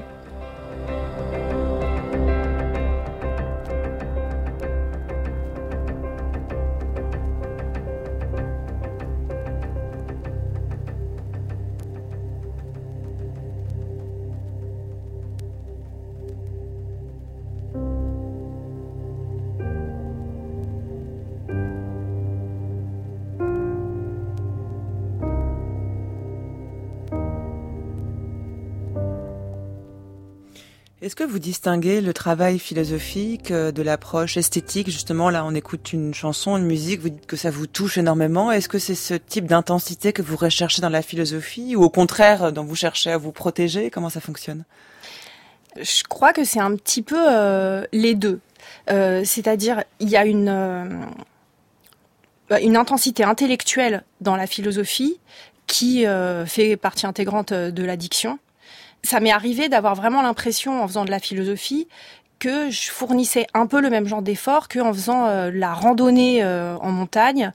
Est-ce que vous distinguez le travail philosophique de l'approche esthétique ? Justement, là, on écoute une chanson, une musique, vous dites que ça vous touche énormément. Est-ce que c'est ce type d'intensité que vous recherchez dans la philosophie ou au contraire, dont vous cherchez à vous protéger ? Comment ça fonctionne ? Je crois que c'est un petit peu euh, les deux. Euh, c'est-à-dire, il y a une, euh, une intensité intellectuelle dans la philosophie qui euh, fait partie intégrante de l'addiction. Ça m'est arrivé d'avoir vraiment l'impression, en faisant de la philosophie, que je fournissais un peu le même genre d'effort qu'en faisant euh, la randonnée euh, en montagne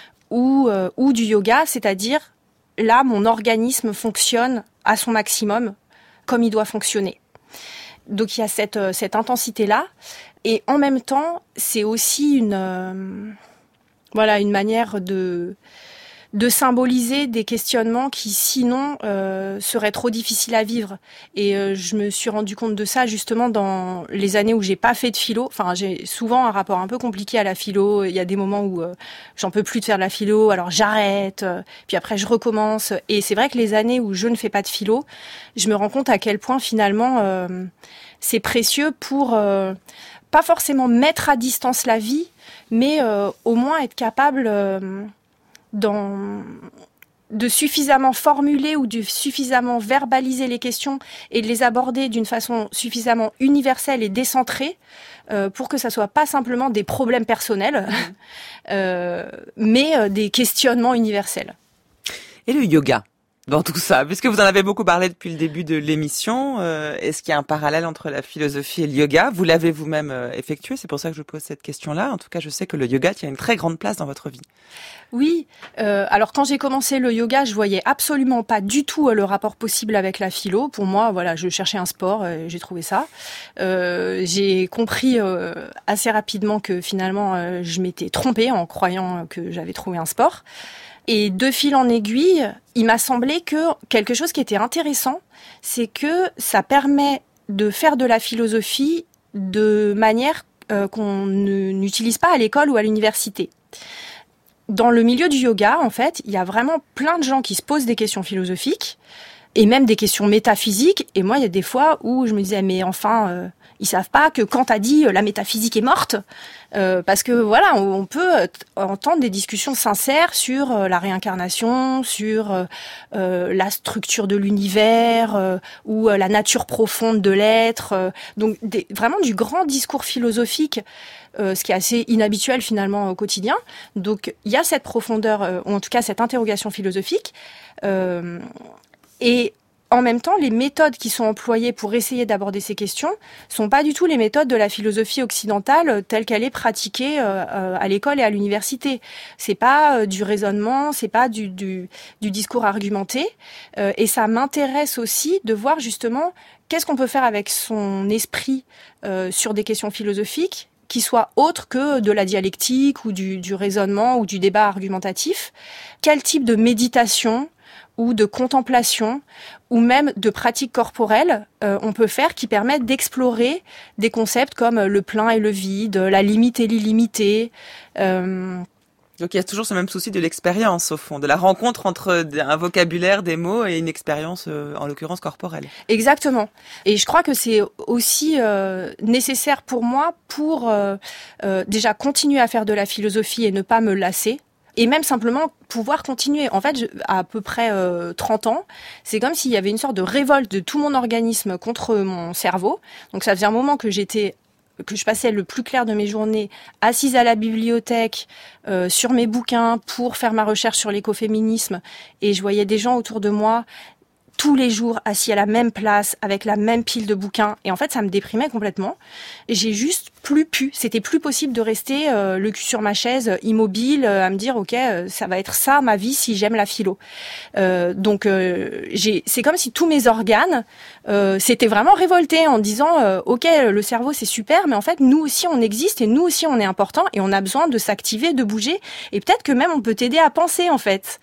ou, euh, ou du yoga, c'est-à-dire, là, mon organisme fonctionne à son maximum, comme il doit fonctionner. Donc il y a cette, euh, cette intensité-là, et en même temps, c'est aussi une, euh, voilà, une manière de... de symboliser des questionnements qui, sinon, euh, seraient trop difficiles à vivre. Et euh, je me suis rendu compte de ça, justement, dans les années où j'ai pas fait de philo. Enfin, j'ai souvent un rapport un peu compliqué à la philo. Il y a des moments où euh, j'en peux plus de faire de la philo, alors j'arrête, euh, puis après je recommence. Et c'est vrai que les années où je ne fais pas de philo, je me rends compte à quel point, finalement, euh, c'est précieux pour... Euh, pas forcément mettre à distance la vie, mais euh, au moins être capable... Euh, Dans, de suffisamment formuler ou de suffisamment verbaliser les questions et de les aborder d'une façon suffisamment universelle et décentrée euh, pour que ça soit pas simplement des problèmes personnels, mmh. euh, mais euh, des questionnements universels. Et le yoga dans tout ça, puisque vous en avez beaucoup parlé depuis le début de l'émission, euh, est-ce qu'il y a un parallèle entre la philosophie et le yoga ? Vous l'avez vous-même euh, effectué, c'est pour ça que je pose cette question-là. En tout cas, je sais que le yoga tient une très grande place dans votre vie. Oui, euh, alors quand j'ai commencé le yoga, je voyais absolument pas du tout euh, le rapport possible avec la philo. Pour moi, voilà, je cherchais un sport, euh, j'ai trouvé ça. Euh, j'ai compris euh, assez rapidement que finalement, euh, je m'étais trompée en croyant que j'avais trouvé un sport. Et de fil en aiguille, il m'a semblé que quelque chose qui était intéressant, c'est que ça permet de faire de la philosophie de manière euh, qu'on ne, n'utilise pas à l'école ou à l'université. Dans le milieu du yoga, en fait, il y a vraiment plein de gens qui se posent des questions philosophiques, et même des questions métaphysiques. Et moi, il y a des fois où je me disais, mais enfin, euh, ils savent pas que Kant a dit euh, la métaphysique est morte, euh, parce que voilà, on, on peut euh, entendre des discussions sincères sur euh, la réincarnation, sur euh, euh, la structure de l'univers euh, ou euh, la nature profonde de l'être. Euh, donc des, vraiment du grand discours philosophique. Euh, ce qui est assez inhabituel finalement au quotidien. Donc il y a cette profondeur, euh, ou en tout cas cette interrogation philosophique. Euh, et en même temps, les méthodes qui sont employées pour essayer d'aborder ces questions sont pas du tout les méthodes de la philosophie occidentale telle qu'elle est pratiquée euh, à l'école et à l'université. C'est pas euh, du raisonnement, c'est pas du, du, du discours argumenté. Euh, et ça m'intéresse aussi de voir justement qu'est-ce qu'on peut faire avec son esprit euh, sur des questions philosophiques qui soit autre que de la dialectique ou du, du raisonnement ou du débat argumentatif. Quel type de méditation ou de contemplation ou même de pratique corporelle euh, on peut faire qui permettent d'explorer des concepts comme le plein et le vide, la limite et l'illimité. Euh... Donc il y a toujours ce même souci de l'expérience au fond, de la rencontre entre un vocabulaire, des mots et une expérience, euh, en l'occurrence corporelle. Exactement. Et je crois que c'est aussi euh, nécessaire pour moi pour euh, euh, déjà continuer à faire de la philosophie et ne pas me lasser. Et même simplement pouvoir continuer. En fait, je, à, à peu près euh, trente ans, c'est comme s'il y avait une sorte de révolte de tout mon organisme contre mon cerveau. Donc ça faisait un moment que j'étais que je passais le plus clair de mes journées assise à la bibliothèque, euh, sur mes bouquins pour faire ma recherche sur l'écoféminisme. Et je voyais des gens autour de moi tous les jours assis à la même place avec la même pile de bouquins. Et en fait, ça me déprimait complètement. J'ai juste plus pu. C'était plus possible de rester euh, le cul sur ma chaise, immobile, euh, à me dire, ok, euh, ça va être ça ma vie si j'aime la philo. Euh, donc, euh, j'ai, c'est comme si tous mes organes euh, s'étaient vraiment révoltés en disant, euh, ok, le cerveau c'est super, mais en fait, nous aussi on existe et nous aussi on est important et on a besoin de s'activer, de bouger. Et peut-être que même on peut t'aider à penser en fait.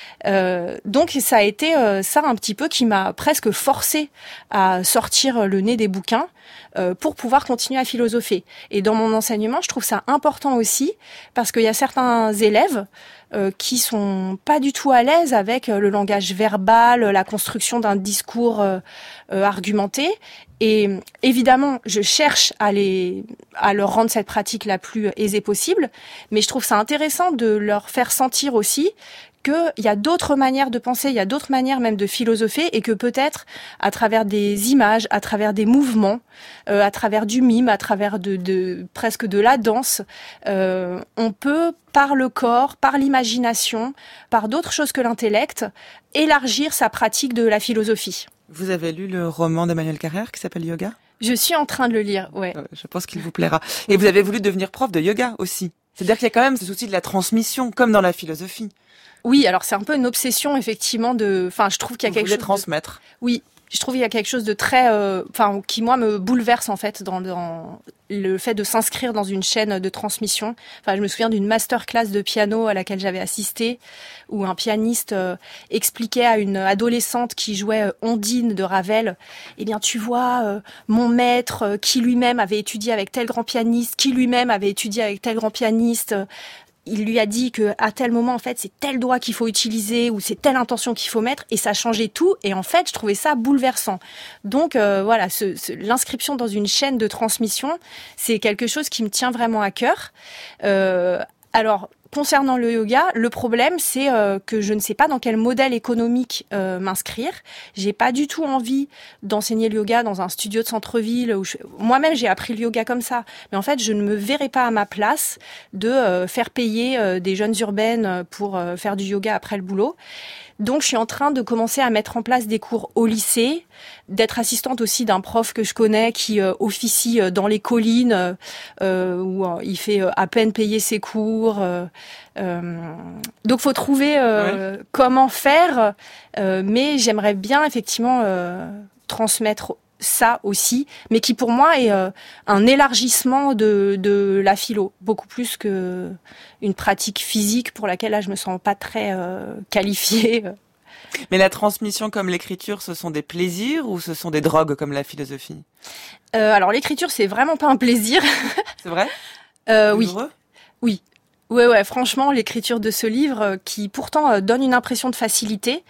Euh, donc ça a été euh, ça un petit peu qui m'a presque forcé à sortir le nez des bouquins euh, pour pouvoir continuer à philosopher. Et dans mon enseignement, je trouve ça important aussi parce qu'il y a certains élèves euh, qui sont pas du tout à l'aise avec le langage verbal, la construction d'un discours euh, euh, argumenté. Et évidemment, je cherche à les, à leur rendre cette pratique la plus aisée possible, mais je trouve ça intéressant de leur faire sentir aussi qu'il y a d'autres manières de penser, il y a d'autres manières même de philosopher et que peut-être à travers des images, à travers des mouvements, euh, à travers du mime, à travers de, de presque de la danse, euh, on peut par le corps, par l'imagination, par d'autres choses que l'intellect, élargir sa pratique de la philosophie. Vous avez lu le roman d'Emmanuel Carrère qui s'appelle Yoga ? Je suis en train de le lire, ouais. Je pense qu'il vous plaira. Et vous avez voulu devenir prof de yoga aussi. C'est-à-dire qu'il y a quand même ce souci de la transmission, comme dans la philosophie. Oui, alors c'est un peu une obsession effectivement de. Enfin, je trouve qu'il y a Vous quelque voulez chose. transmettre. De... Oui, je trouve qu'il y a quelque chose de très, euh, enfin, qui moi me bouleverse en fait dans, dans le fait de s'inscrire dans une chaîne de transmission. Enfin, je me souviens d'une masterclass de piano à laquelle j'avais assisté, où un pianiste euh, expliquait à une adolescente qui jouait euh, Ondine de Ravel, eh bien, tu vois, euh, mon maître euh, qui lui-même avait étudié avec tel grand pianiste, qui lui-même avait étudié avec tel grand pianiste. Euh, Il lui a dit que à tel moment en fait c'est tel doigt qu'il faut utiliser ou c'est telle intention qu'il faut mettre et ça changeait tout et en fait je trouvais ça bouleversant. Donc euh, voilà, ce, ce, l'inscription dans une chaîne de transmission c'est quelque chose qui me tient vraiment à cœur. Euh, alors concernant le yoga, le problème c'est euh, que je ne sais pas dans quel modèle économique euh, m'inscrire. J'ai pas du tout envie d'enseigner le yoga dans un studio de centre-ville. Où je... Moi-même j'ai appris le yoga comme ça, mais en fait je ne me verrais pas à ma place de euh, faire payer euh, des jeunes urbaines pour euh, faire du yoga après le boulot. Donc, je suis en train de commencer à mettre en place des cours au lycée, d'être assistante aussi d'un prof que je connais qui euh, officie euh, dans les collines, euh, où euh, il fait euh, à peine payer ses cours. Euh, euh, donc, faut trouver euh, ouais. comment faire, euh, mais j'aimerais bien effectivement euh, transmettre ça aussi, mais qui pour moi est euh, un élargissement de, de la philo, beaucoup plus que une pratique physique pour laquelle là je me sens pas très euh, qualifiée. Mais la transmission comme l'écriture, ce sont des plaisirs ou ce sont des drogues comme la philosophie ? euh, Alors l'écriture c'est vraiment pas un plaisir. C'est vrai ? euh, Oui. Oui. Ouais, ouais, franchement, l'écriture de ce livre, euh, qui pourtant euh, donne une impression de facilité,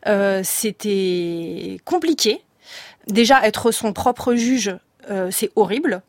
Euh, c'était compliqué. Déjà, être son propre juge, euh, c'est horrible.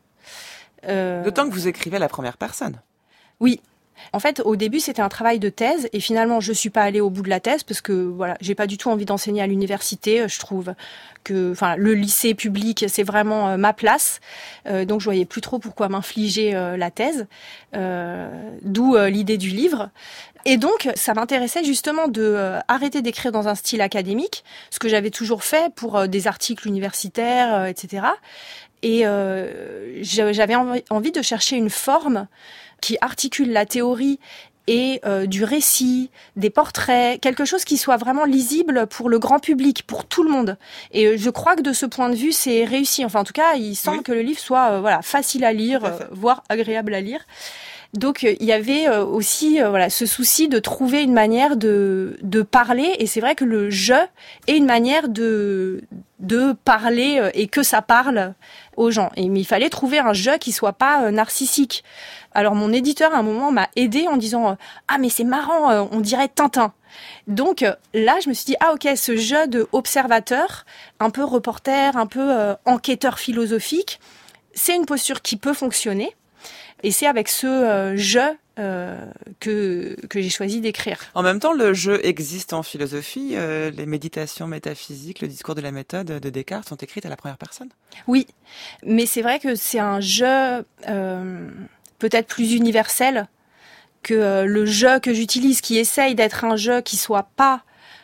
Euh... D'autant que vous écrivez à la première personne. Oui. En fait, au début, c'était un travail de thèse et finalement, je suis pas allée au bout de la thèse parce que voilà, j'ai pas du tout envie d'enseigner à l'université. Je trouve que, enfin, le lycée public, c'est vraiment euh, ma place. Euh, donc, je voyais plus trop pourquoi m'infliger euh, la thèse. Euh, d'où euh, l'idée du livre. Et donc, ça m'intéressait justement de euh, arrêter d'écrire dans un style académique, ce que j'avais toujours fait pour euh, des articles universitaires, euh, et cetera. Et euh, j'avais envie de chercher une forme qui articule la théorie et euh, du récit, des portraits, quelque chose qui soit vraiment lisible pour le grand public, pour tout le monde. Et euh, je crois que de ce point de vue, c'est réussi. Enfin, en tout cas, il semble oui. que le livre soit euh, voilà facile à lire, euh, voire agréable à lire. Donc euh, il y avait euh, aussi euh, voilà ce souci de trouver une manière de de parler, et c'est vrai que le je est une manière de de parler euh, et que ça parle aux gens. Et mais il fallait trouver un je qui soit pas euh, narcissique. Alors mon éditeur à un moment m'a aidé en disant euh, ah mais c'est marrant, euh, on dirait Tintin. Donc euh, là je me suis dit ah ok, ce je de observateur, un peu reporter, un peu euh, enquêteur philosophique, c'est une posture qui peut fonctionner. Et c'est avec ce euh, « je euh, » que, que j'ai choisi d'écrire. En même temps, le « je » existe en philosophie. Euh, les méditations métaphysiques, le discours de la méthode de Descartes sont écrites à la première personne. Oui, mais c'est vrai que c'est un « je euh, » peut-être plus universel que euh, le « je » que j'utilise, qui essaye d'être un « je » qui soit pas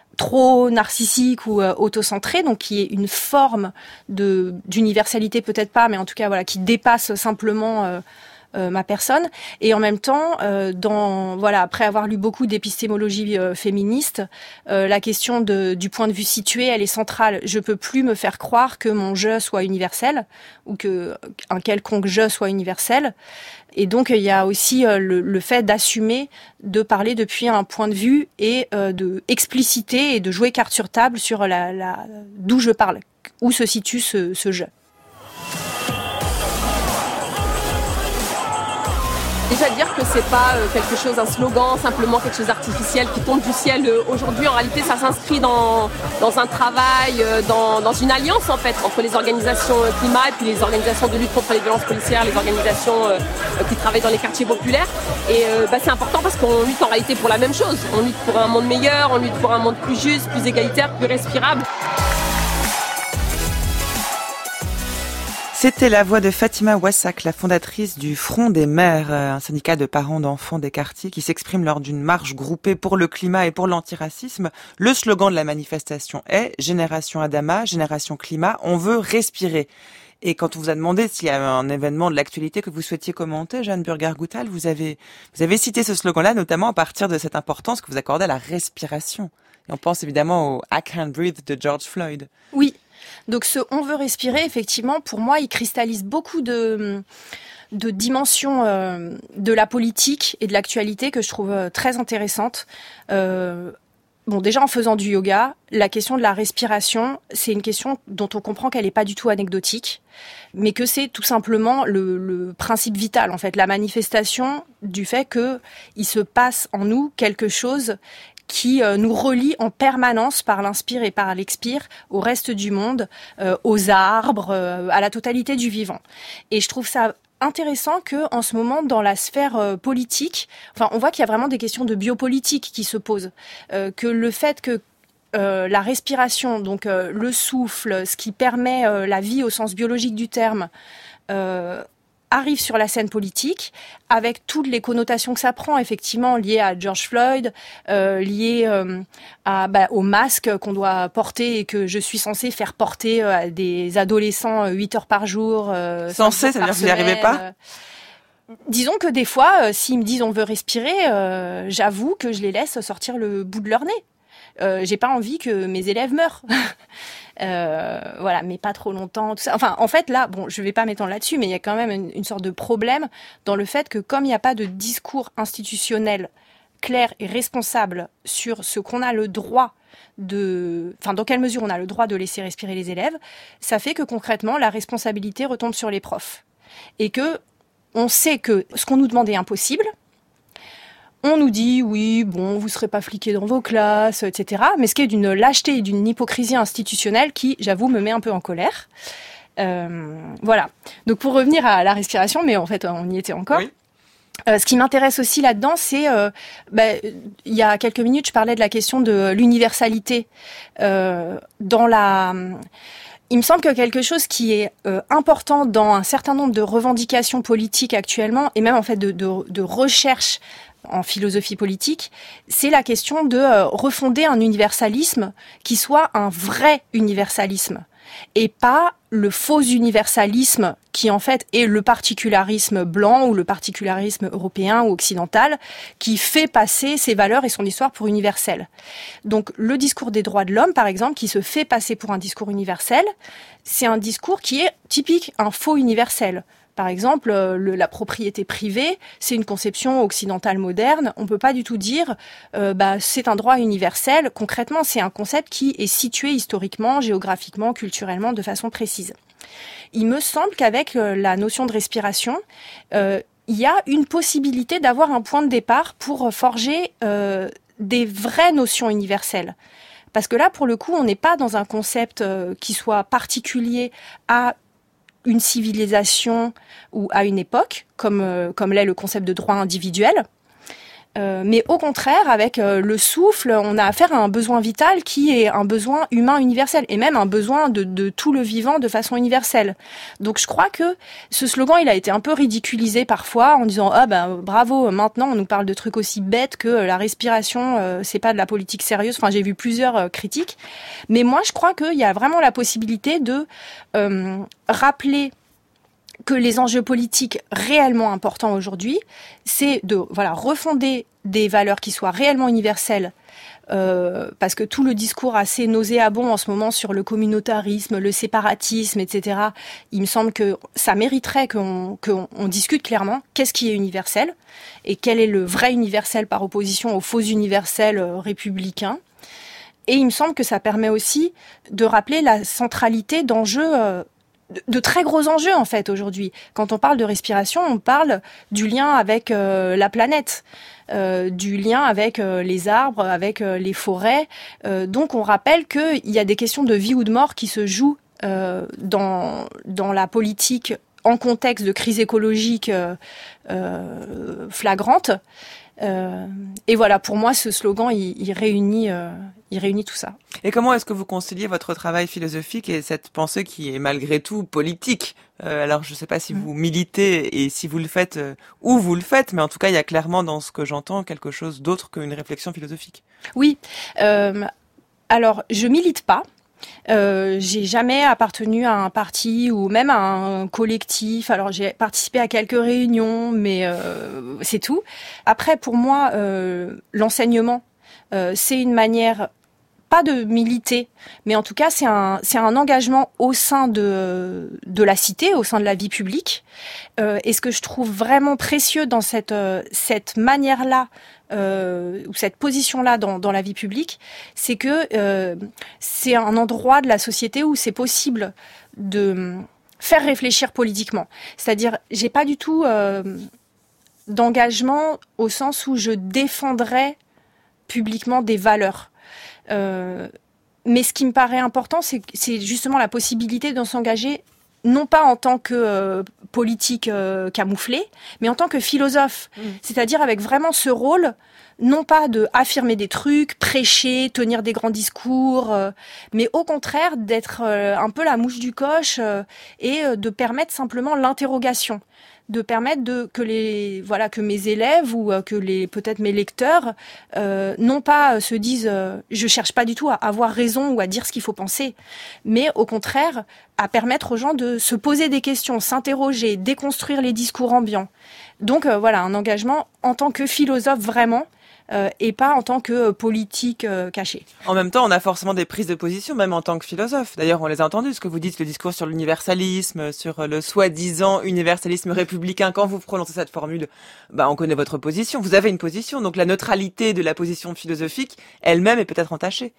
trop narcissique ou euh, autocentré, donc qui est une forme de d'universalité, peut-être pas, mais en tout cas voilà, qui dépasse simplement euh, Euh, ma personne. Et en même temps, euh, dans voilà, après avoir lu beaucoup d'épistémologie euh, féministe, euh, la question de, du point de vue situé, elle est centrale. Je peux plus me faire croire que mon je soit universel ou que un quelconque je soit universel. Et donc il y a aussi euh, le, le fait d'assumer de parler depuis un point de vue et euh, de expliciter et de jouer carte sur table sur la, la d'où je parle, où se situe ce, ce je. Déjà dire que c'est pas euh, quelque chose, un slogan, simplement quelque chose d'artificiel qui tombe du ciel euh, aujourd'hui. En réalité, ça s'inscrit dans dans un travail, euh, dans dans une alliance en fait entre les organisations euh, climat et puis les organisations de lutte contre les violences policières, les organisations euh, qui travaillent dans les quartiers populaires. Et euh, bah, c'est important parce qu'on lutte en réalité pour la même chose. On lutte pour un monde meilleur, on lutte pour un monde plus juste, plus égalitaire, plus respirable. C'était la voix de Fatima Ouassak, la fondatrice du Front des mères, un syndicat de parents d'enfants des quartiers qui s'exprime lors d'une marche groupée pour le climat et pour l'antiracisme. Le slogan de la manifestation est « Génération Adama, Génération Climat, on veut respirer ». Et quand on vous a demandé s'il y avait un événement de l'actualité que vous souhaitiez commenter, Jeanne Burger-Goutal, vous avez, vous avez cité ce slogan-là, notamment à partir de cette importance que vous accordez à la respiration. Et on pense évidemment au « I Can't Breathe » de George Floyd. Oui. Donc ce « on veut respirer », effectivement, pour moi, il cristallise beaucoup de, de dimensions euh, de la politique et de l'actualité que je trouve euh, très intéressantes. Euh, bon, déjà en faisant du yoga, la question de la respiration, c'est une question dont on comprend qu'elle n'est pas du tout anecdotique, mais que c'est tout simplement le, le principe vital, en fait, la manifestation du fait que il se passe en nous quelque chose qui euh, nous relie en permanence par l'inspire et par l'expire au reste du monde, euh, aux arbres, euh, à la totalité du vivant. Et je trouve ça intéressant que, en ce moment, dans la sphère euh, politique, enfin, on voit qu'il y a vraiment des questions de biopolitique qui se posent, euh, que le fait que euh, la respiration, donc euh, le souffle, ce qui permet euh, la vie au sens biologique du terme, euh, arrive sur la scène politique, avec toutes les connotations que ça prend, effectivement, liées à George Floyd, euh, liées euh, à, bah, au masque qu'on doit porter et que je suis censée faire porter euh, à des adolescents euh, huit heures par jour. Euh, Censée, ça veut dire que vous n'y arrivez pas euh, Disons que des fois, euh, s'ils me disent on veut respirer, euh, j'avoue que je les laisse sortir le bout de leur nez. Euh, j'ai pas envie que mes élèves meurent. euh, voilà, mais pas trop longtemps, tout ça. Enfin, en fait, là, bon, je vais pas m'étendre là-dessus, mais il y a quand même une, une sorte de problème dans le fait que comme il n'y a pas de discours institutionnel clair et responsable sur ce qu'on a le droit de, enfin, dans quelle mesure on a le droit de laisser respirer les élèves, ça fait que concrètement, la responsabilité retombe sur les profs. Et que on sait que ce qu'on nous demande est impossible. on nous dit, oui, bon, vous serez pas fliqués dans vos classes, et cetera. Mais ce qui est d'une lâcheté et d'une hypocrisie institutionnelle qui, j'avoue, me met un peu en colère. Euh, voilà. Donc pour revenir à la respiration, mais en fait, on y était encore. Oui. Euh, ce qui m'intéresse aussi là-dedans, c'est, euh, bah, il y a quelques minutes, je parlais de la question de l'universalité euh, dans la... Il me semble que quelque chose qui est euh, important dans un certain nombre de revendications politiques actuellement, et même en fait de, de, de recherche en philosophie politique, c'est la question de euh, refonder un universalisme qui soit un vrai universalisme, et pas le faux universalisme qui en fait est le particularisme blanc ou le particularisme européen ou occidental qui fait passer ses valeurs et son histoire pour universelles. Donc le discours des droits de l'homme, par exemple, qui se fait passer pour un discours universel, c'est un discours qui est typique, un faux universel. Par exemple, le, la propriété privée, c'est une conception occidentale moderne. On peut pas du tout dire euh, bah, c'est un droit universel. Concrètement, c'est un concept qui est situé historiquement, géographiquement, culturellement, de façon précise. Il me semble qu'avec euh, la notion de respiration, euh, il y a une possibilité d'avoir un point de départ pour forger euh, des vraies notions universelles. Parce que là, pour le coup, on n'est pas dans un concept euh, qui soit particulier à une civilisation ou à une époque, comme, euh, comme l'est le concept de droit individuel. Euh, mais au contraire, avec euh, le souffle, on a affaire à un besoin vital qui est un besoin humain universel, et même un besoin de, de tout le vivant de façon universelle. Donc je crois que ce slogan, il a été un peu ridiculisé parfois, en disant « Ah ben bravo, maintenant on nous parle de trucs aussi bêtes que la respiration, euh, c'est pas de la politique sérieuse ». Enfin, j'ai vu plusieurs euh, critiques. Mais moi, je crois qu'il y a vraiment la possibilité de euh, rappeler que les enjeux politiques réellement importants aujourd'hui, c'est de voilà refonder des valeurs qui soient réellement universelles, euh, parce que tout le discours assez nauséabond en ce moment sur le communautarisme, le séparatisme, et cetera, il me semble que ça mériterait qu'on, qu'on on discute clairement qu'est-ce qui est universel et quel est le vrai universel par opposition aux faux universels euh, républicains. Et il me semble que ça permet aussi de rappeler la centralité d'enjeux euh, De, de très gros enjeux en fait aujourd'hui. Quand on parle de respiration, on parle du lien avec euh, la planète, euh, du lien avec euh, les arbres, avec euh, les forêts. Euh, donc on rappelle qu'il y a des questions de vie ou de mort qui se jouent euh, dans dans la politique en contexte de crise écologique euh, euh, flagrante. Euh, et voilà, pour moi, ce slogan, il, il réunit, euh, il réunit tout ça. Et comment est-ce que vous conciliez votre travail philosophique et cette pensée qui est malgré tout politique ? euh, Alors, je ne sais pas si vous militez et si vous le faites, euh, où vous le faites, mais en tout cas, il y a clairement dans ce que j'entends quelque chose d'autre qu'une réflexion philosophique. Oui. Euh, alors, je milite pas. Euh, j'ai jamais appartenu à un parti ou même à un collectif. Alors j'ai participé à quelques réunions, mais euh, c'est tout. Après, pour moi, euh, l'enseignement, euh, c'est une manière pas de militer, mais en tout cas c'est un c'est un engagement au sein de de la cité, au sein de la vie publique. Euh, et ce que je trouve vraiment précieux dans cette euh, cette manière-là, euh, ou cette position-là dans dans la vie publique, c'est que euh, c'est un endroit de la société où c'est possible de faire réfléchir politiquement. C'est-à-dire, j'ai pas du tout euh, d'engagement au sens où je défendrais publiquement des valeurs. Euh, mais ce qui me paraît important, c'est, c'est justement la possibilité de s'engager, non pas en tant que euh, politique euh, camouflée, mais en tant que philosophe. Mmh. C'est-à-dire avec vraiment ce rôle, non pas de affirmer des trucs, prêcher, tenir des grands discours, euh, mais au contraire d'être euh, un peu la mouche du coche euh, et euh, de permettre simplement l'interrogation, de permettre de que les voilà que mes élèves ou euh, que les peut-être mes lecteurs euh, non pas euh, se disent euh, je cherche pas du tout à avoir raison ou à dire ce qu'il faut penser, mais au contraire à permettre aux gens de se poser des questions, s'interroger, déconstruire les discours ambiants. Donc euh, voilà, un engagement en tant que philosophe vraiment. Euh, et pas en tant que euh, politique euh, cachée. En même temps, on a forcément des prises de position, même en tant que philosophe. D'ailleurs, on les a entendues, ce que vous dites, le discours sur l'universalisme, sur le soi-disant universalisme républicain. Quand vous prononcez cette formule, bah, on connaît votre position. Vous avez une position, donc la neutralité de la position philosophique, elle-même est peut-être entachée.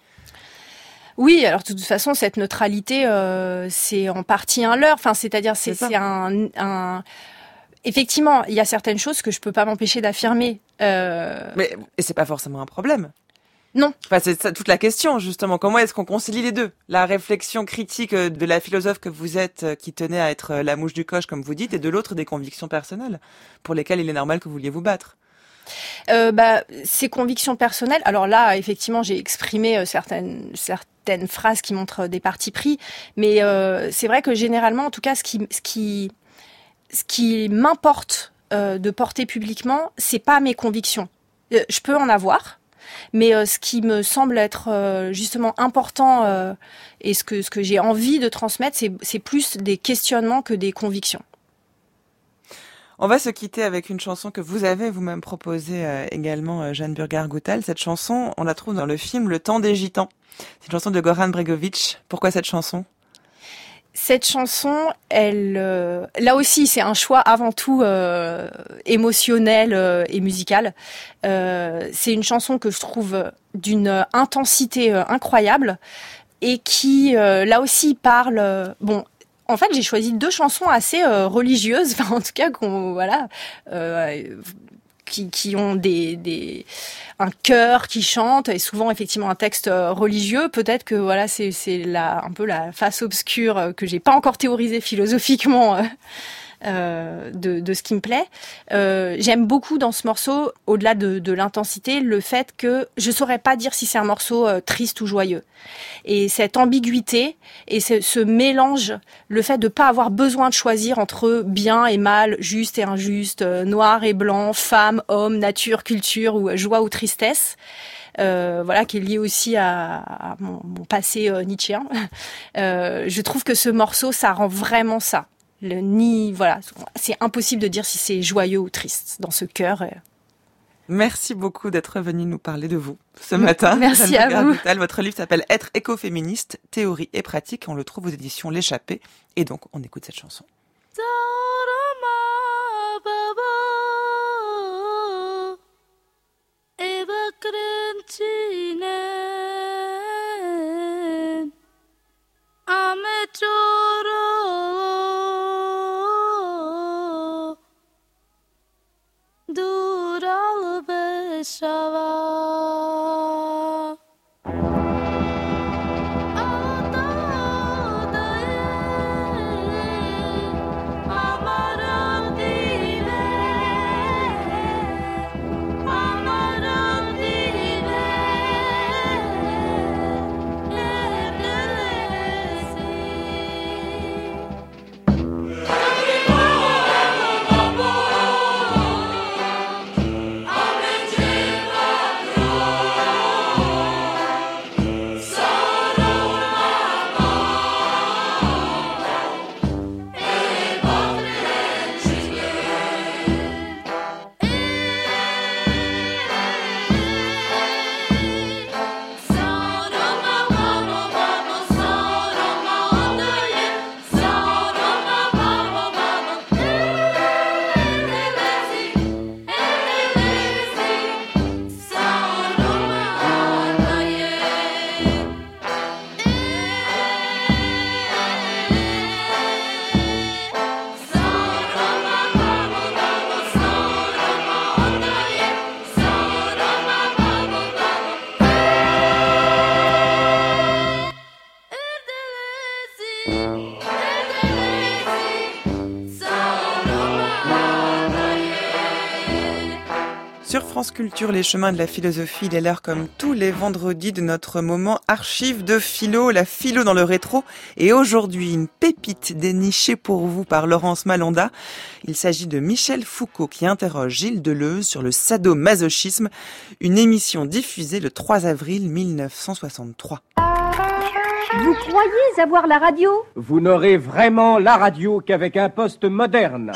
Oui, alors de toute façon, cette neutralité, euh, c'est en partie un leurre. Enfin, c'est-à-dire, c'est, c'est, c'est un... un effectivement, il y a certaines choses que je peux pas m'empêcher d'affirmer. Euh... Mais et c'est pas forcément un problème. Non. Enfin, c'est ça, toute la question, justement. Comment est-ce qu'on concilie les deux? La réflexion critique de la philosophe que vous êtes, qui tenait à être la mouche du coche, comme vous dites, et de l'autre, des convictions personnelles, pour lesquelles il est normal que vous vouliez vous battre. Euh, bah, ces convictions personnelles. Alors là, effectivement, j'ai exprimé euh, certaines certaines phrases qui montrent des partis pris, mais euh, c'est vrai que généralement, en tout cas, ce qui ce qui ce qui m'importe euh, de porter publiquement, c'est pas mes convictions. Euh, je peux en avoir, mais euh, ce qui me semble être euh, justement important euh, et ce que ce que j'ai envie de transmettre, c'est c'est plus des questionnements que des convictions. On va se quitter avec une chanson que vous avez vous-même proposée euh, également, euh, Jeanne Burgard-Goutal. Cette chanson, on la trouve dans le film Le Temps des Gitans. C'est une chanson de Goran Bregović. Pourquoi cette chanson ? Cette chanson, elle, euh, là aussi, c'est un choix avant tout euh, émotionnel euh, et musical. Euh, c'est une chanson que je trouve d'une intensité euh, incroyable et qui, euh, là aussi, parle... Euh, bon. En fait, j'ai choisi deux chansons assez euh, religieuses, enfin en tout cas qu'on voilà, euh, qui, qui ont des, des un chœur qui chante et souvent effectivement un texte euh, religieux. Peut-être que voilà, c'est c'est la un peu la face obscure euh, que j'ai pas encore théorisée philosophiquement. Euh, Euh, de, de ce qui me plaît. Euh, j'aime beaucoup dans ce morceau, au-delà de, de l'intensité, le fait que je saurais pas dire si c'est un morceau euh, triste ou joyeux. Et cette ambiguïté et ce, ce mélange, le fait de pas avoir besoin de choisir entre bien et mal, juste et injuste, euh, noir et blanc, femme, homme, nature, culture ou joie ou tristesse. Euh, voilà, qui est lié aussi à, à mon, mon passé euh, nietzschéen. Euh, je trouve que ce morceau, ça rend vraiment ça. Le ni, voilà, c'est impossible de dire si c'est joyeux ou triste dans ce cœur. Merci beaucoup d'être venu nous parler de vous ce matin. Merci à vous. Votre livre s'appelle Être écoféministe, théorie et pratique. On le trouve aux éditions L'Échappée. Et donc, on écoute cette chanson. Sur France Culture, les chemins de la philosophie, il est l'heure comme tous les vendredis de notre moment archive de philo, la philo dans le rétro. Et aujourd'hui, une pépite dénichée pour vous par Laurence Malonda. Il s'agit de Michel Foucault qui interroge Gilles Deleuze sur le sadomasochisme, une émission diffusée le trois avril mille neuf cent soixante-trois. Vous croyez avoir la radio ? Vous n'aurez vraiment la radio qu'avec un poste moderne.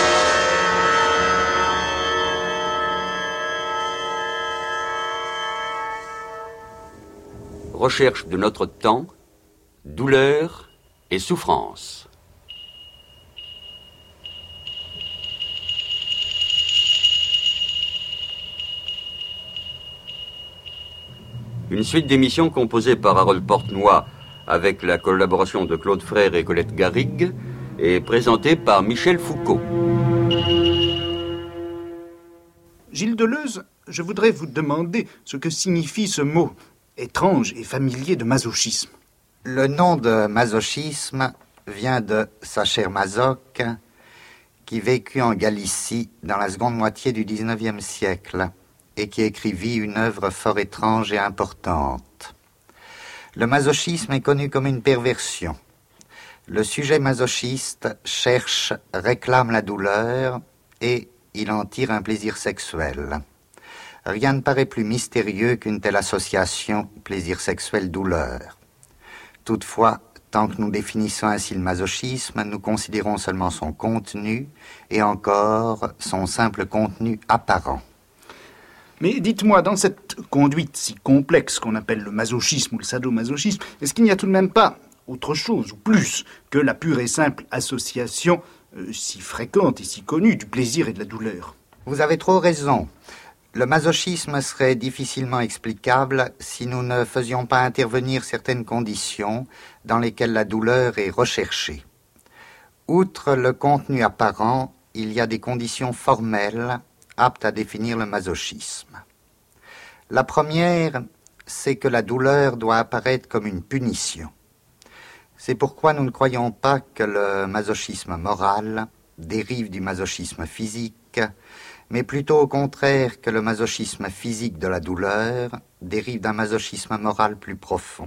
Recherche de notre temps, douleur et souffrance. Une suite d'émissions composées par Harold Portnoy avec la collaboration de Claude Frère et Colette Garrigue et présenté par Michel Foucault. Gilles Deleuze, je voudrais vous demander ce que signifie ce mot étrange et familier de masochisme. Le nom de masochisme vient de Sacher Masoch, qui vécut en Galicie dans la seconde moitié du dix-neuvième siècle et qui écrivit une œuvre fort étrange et importante. Le masochisme est connu comme une perversion. Le sujet masochiste cherche, réclame la douleur et il en tire un plaisir sexuel. Rien ne paraît plus mystérieux qu'une telle association plaisir sexuel-douleur. Toutefois, tant que nous définissons ainsi le masochisme, nous considérons seulement son contenu et encore son simple contenu apparent. Mais dites-moi, dans cette conduite si complexe qu'on appelle le masochisme ou le sadomasochisme, est-ce qu'il n'y a tout de même pas autre chose ou plus que la pure et simple association euh, si fréquente et si connue du plaisir et de la douleur? Vous avez trop raison. Le masochisme serait difficilement explicable si nous ne faisions pas intervenir certaines conditions dans lesquelles la douleur est recherchée. Outre le contenu apparent, il y a des conditions formelles aptes à définir le masochisme. La première, c'est que la douleur doit apparaître comme une punition. C'est pourquoi nous ne croyons pas que le masochisme moral dérive du masochisme physique, mais plutôt au contraire que le masochisme physique de la douleur dérive d'un masochisme moral plus profond.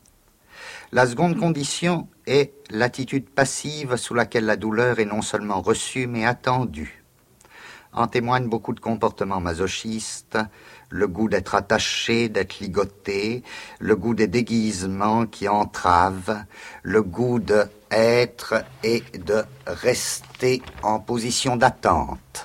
La seconde condition est l'attitude passive sous laquelle la douleur est non seulement reçue mais attendue. En témoignent beaucoup de comportements masochistes, le goût d'être attaché, d'être ligoté, le goût des déguisements qui entravent, le goût d'être et de rester en position d'attente.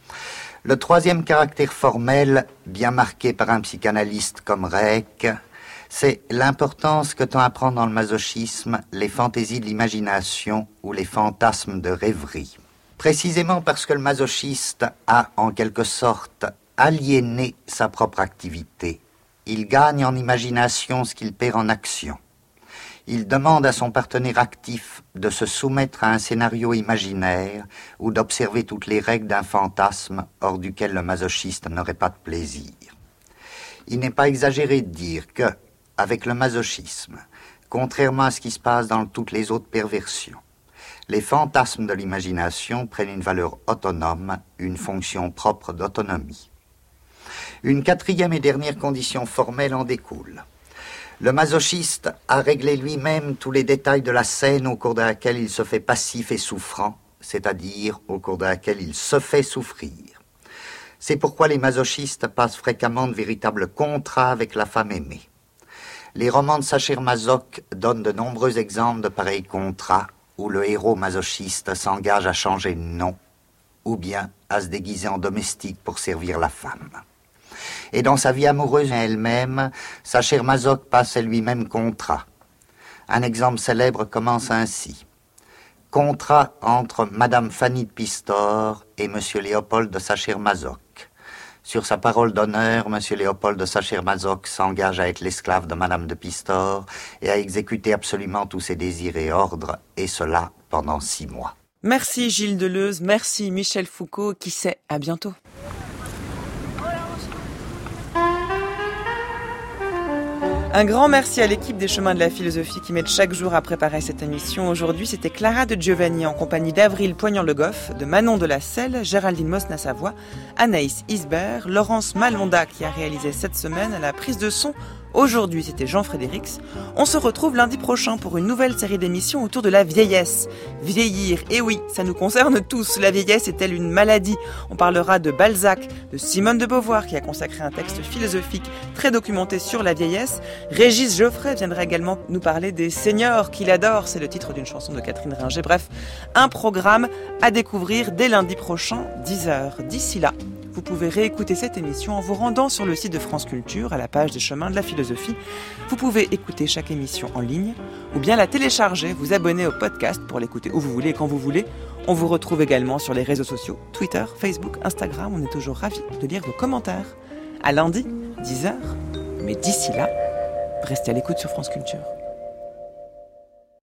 Le troisième caractère formel, bien marqué par un psychanalyste comme Reich, c'est l'importance que tend à prendre dans le masochisme les fantaisies de l'imagination ou les fantasmes de rêverie. Précisément parce que le masochiste a, en quelque sorte, aliéné sa propre activité. Il gagne en imagination ce qu'il perd en action. Il demande à son partenaire actif de se soumettre à un scénario imaginaire ou d'observer toutes les règles d'un fantasme hors duquel le masochiste n'aurait pas de plaisir. Il n'est pas exagéré de dire que, avec le masochisme, contrairement à ce qui se passe dans toutes les autres perversions, les fantasmes de l'imagination prennent une valeur autonome, une fonction propre d'autonomie. Une quatrième et dernière condition formelle en découle. Le masochiste a réglé lui-même tous les détails de la scène au cours de laquelle il se fait passif et souffrant, c'est-à-dire au cours de laquelle il se fait souffrir. C'est pourquoi les masochistes passent fréquemment de véritables contrats avec la femme aimée. Les romans de Sacher Masoch donnent de nombreux exemples de pareils contrats où le héros masochiste s'engage à changer de nom ou bien à se déguiser en domestique pour servir la femme. Et dans sa vie amoureuse elle-même, Sacher Masoch passe lui-même contrat. Un exemple célèbre commence ainsi. Contrat entre Madame Fanny de Pistor et Monsieur Léopold de Sacher Masoch. Sur sa parole d'honneur, Monsieur Léopold de Sacher Masoch s'engage à être l'esclave de Madame de Pistor et à exécuter absolument tous ses désirs et ordres, et cela pendant six mois. Merci Gilles Deleuze, merci Michel Foucault, qui sait, à bientôt. Un grand merci à l'équipe des Chemins de la Philosophie qui m'aide chaque jour à préparer cette émission. Aujourd'hui, c'était Clara de Giovanni en compagnie d'Avril Poignant-Le Goff, de Manon de la Selle, Géraldine Mosna-Savoie, Anaïs Isbert, Laurence Malonda qui a réalisé cette semaine la prise de son. Aujourd'hui, c'était Jean Frédérix. On se retrouve lundi prochain pour une nouvelle série d'émissions autour de la vieillesse. Vieillir, et oui, ça nous concerne tous. La vieillesse est-elle une maladie? On parlera de Balzac, de Simone de Beauvoir qui a consacré un texte philosophique très documenté sur la vieillesse. Régis Geoffrey viendra également nous parler des seniors qu'il adore. C'est le titre d'une chanson de Catherine Ringer. Bref, un programme à découvrir dès lundi prochain, dix heures. D'ici là, vous pouvez réécouter cette émission en vous rendant sur le site de France Culture, à la page des Chemins de la Philosophie. Vous pouvez écouter chaque émission en ligne, ou bien la télécharger, vous abonner au podcast pour l'écouter où vous voulez et quand vous voulez. On vous retrouve également sur les réseaux sociaux, Twitter, Facebook, Instagram. On est toujours ravis de lire vos commentaires. À lundi, dix heures. Mais d'ici là, restez à l'écoute sur France Culture.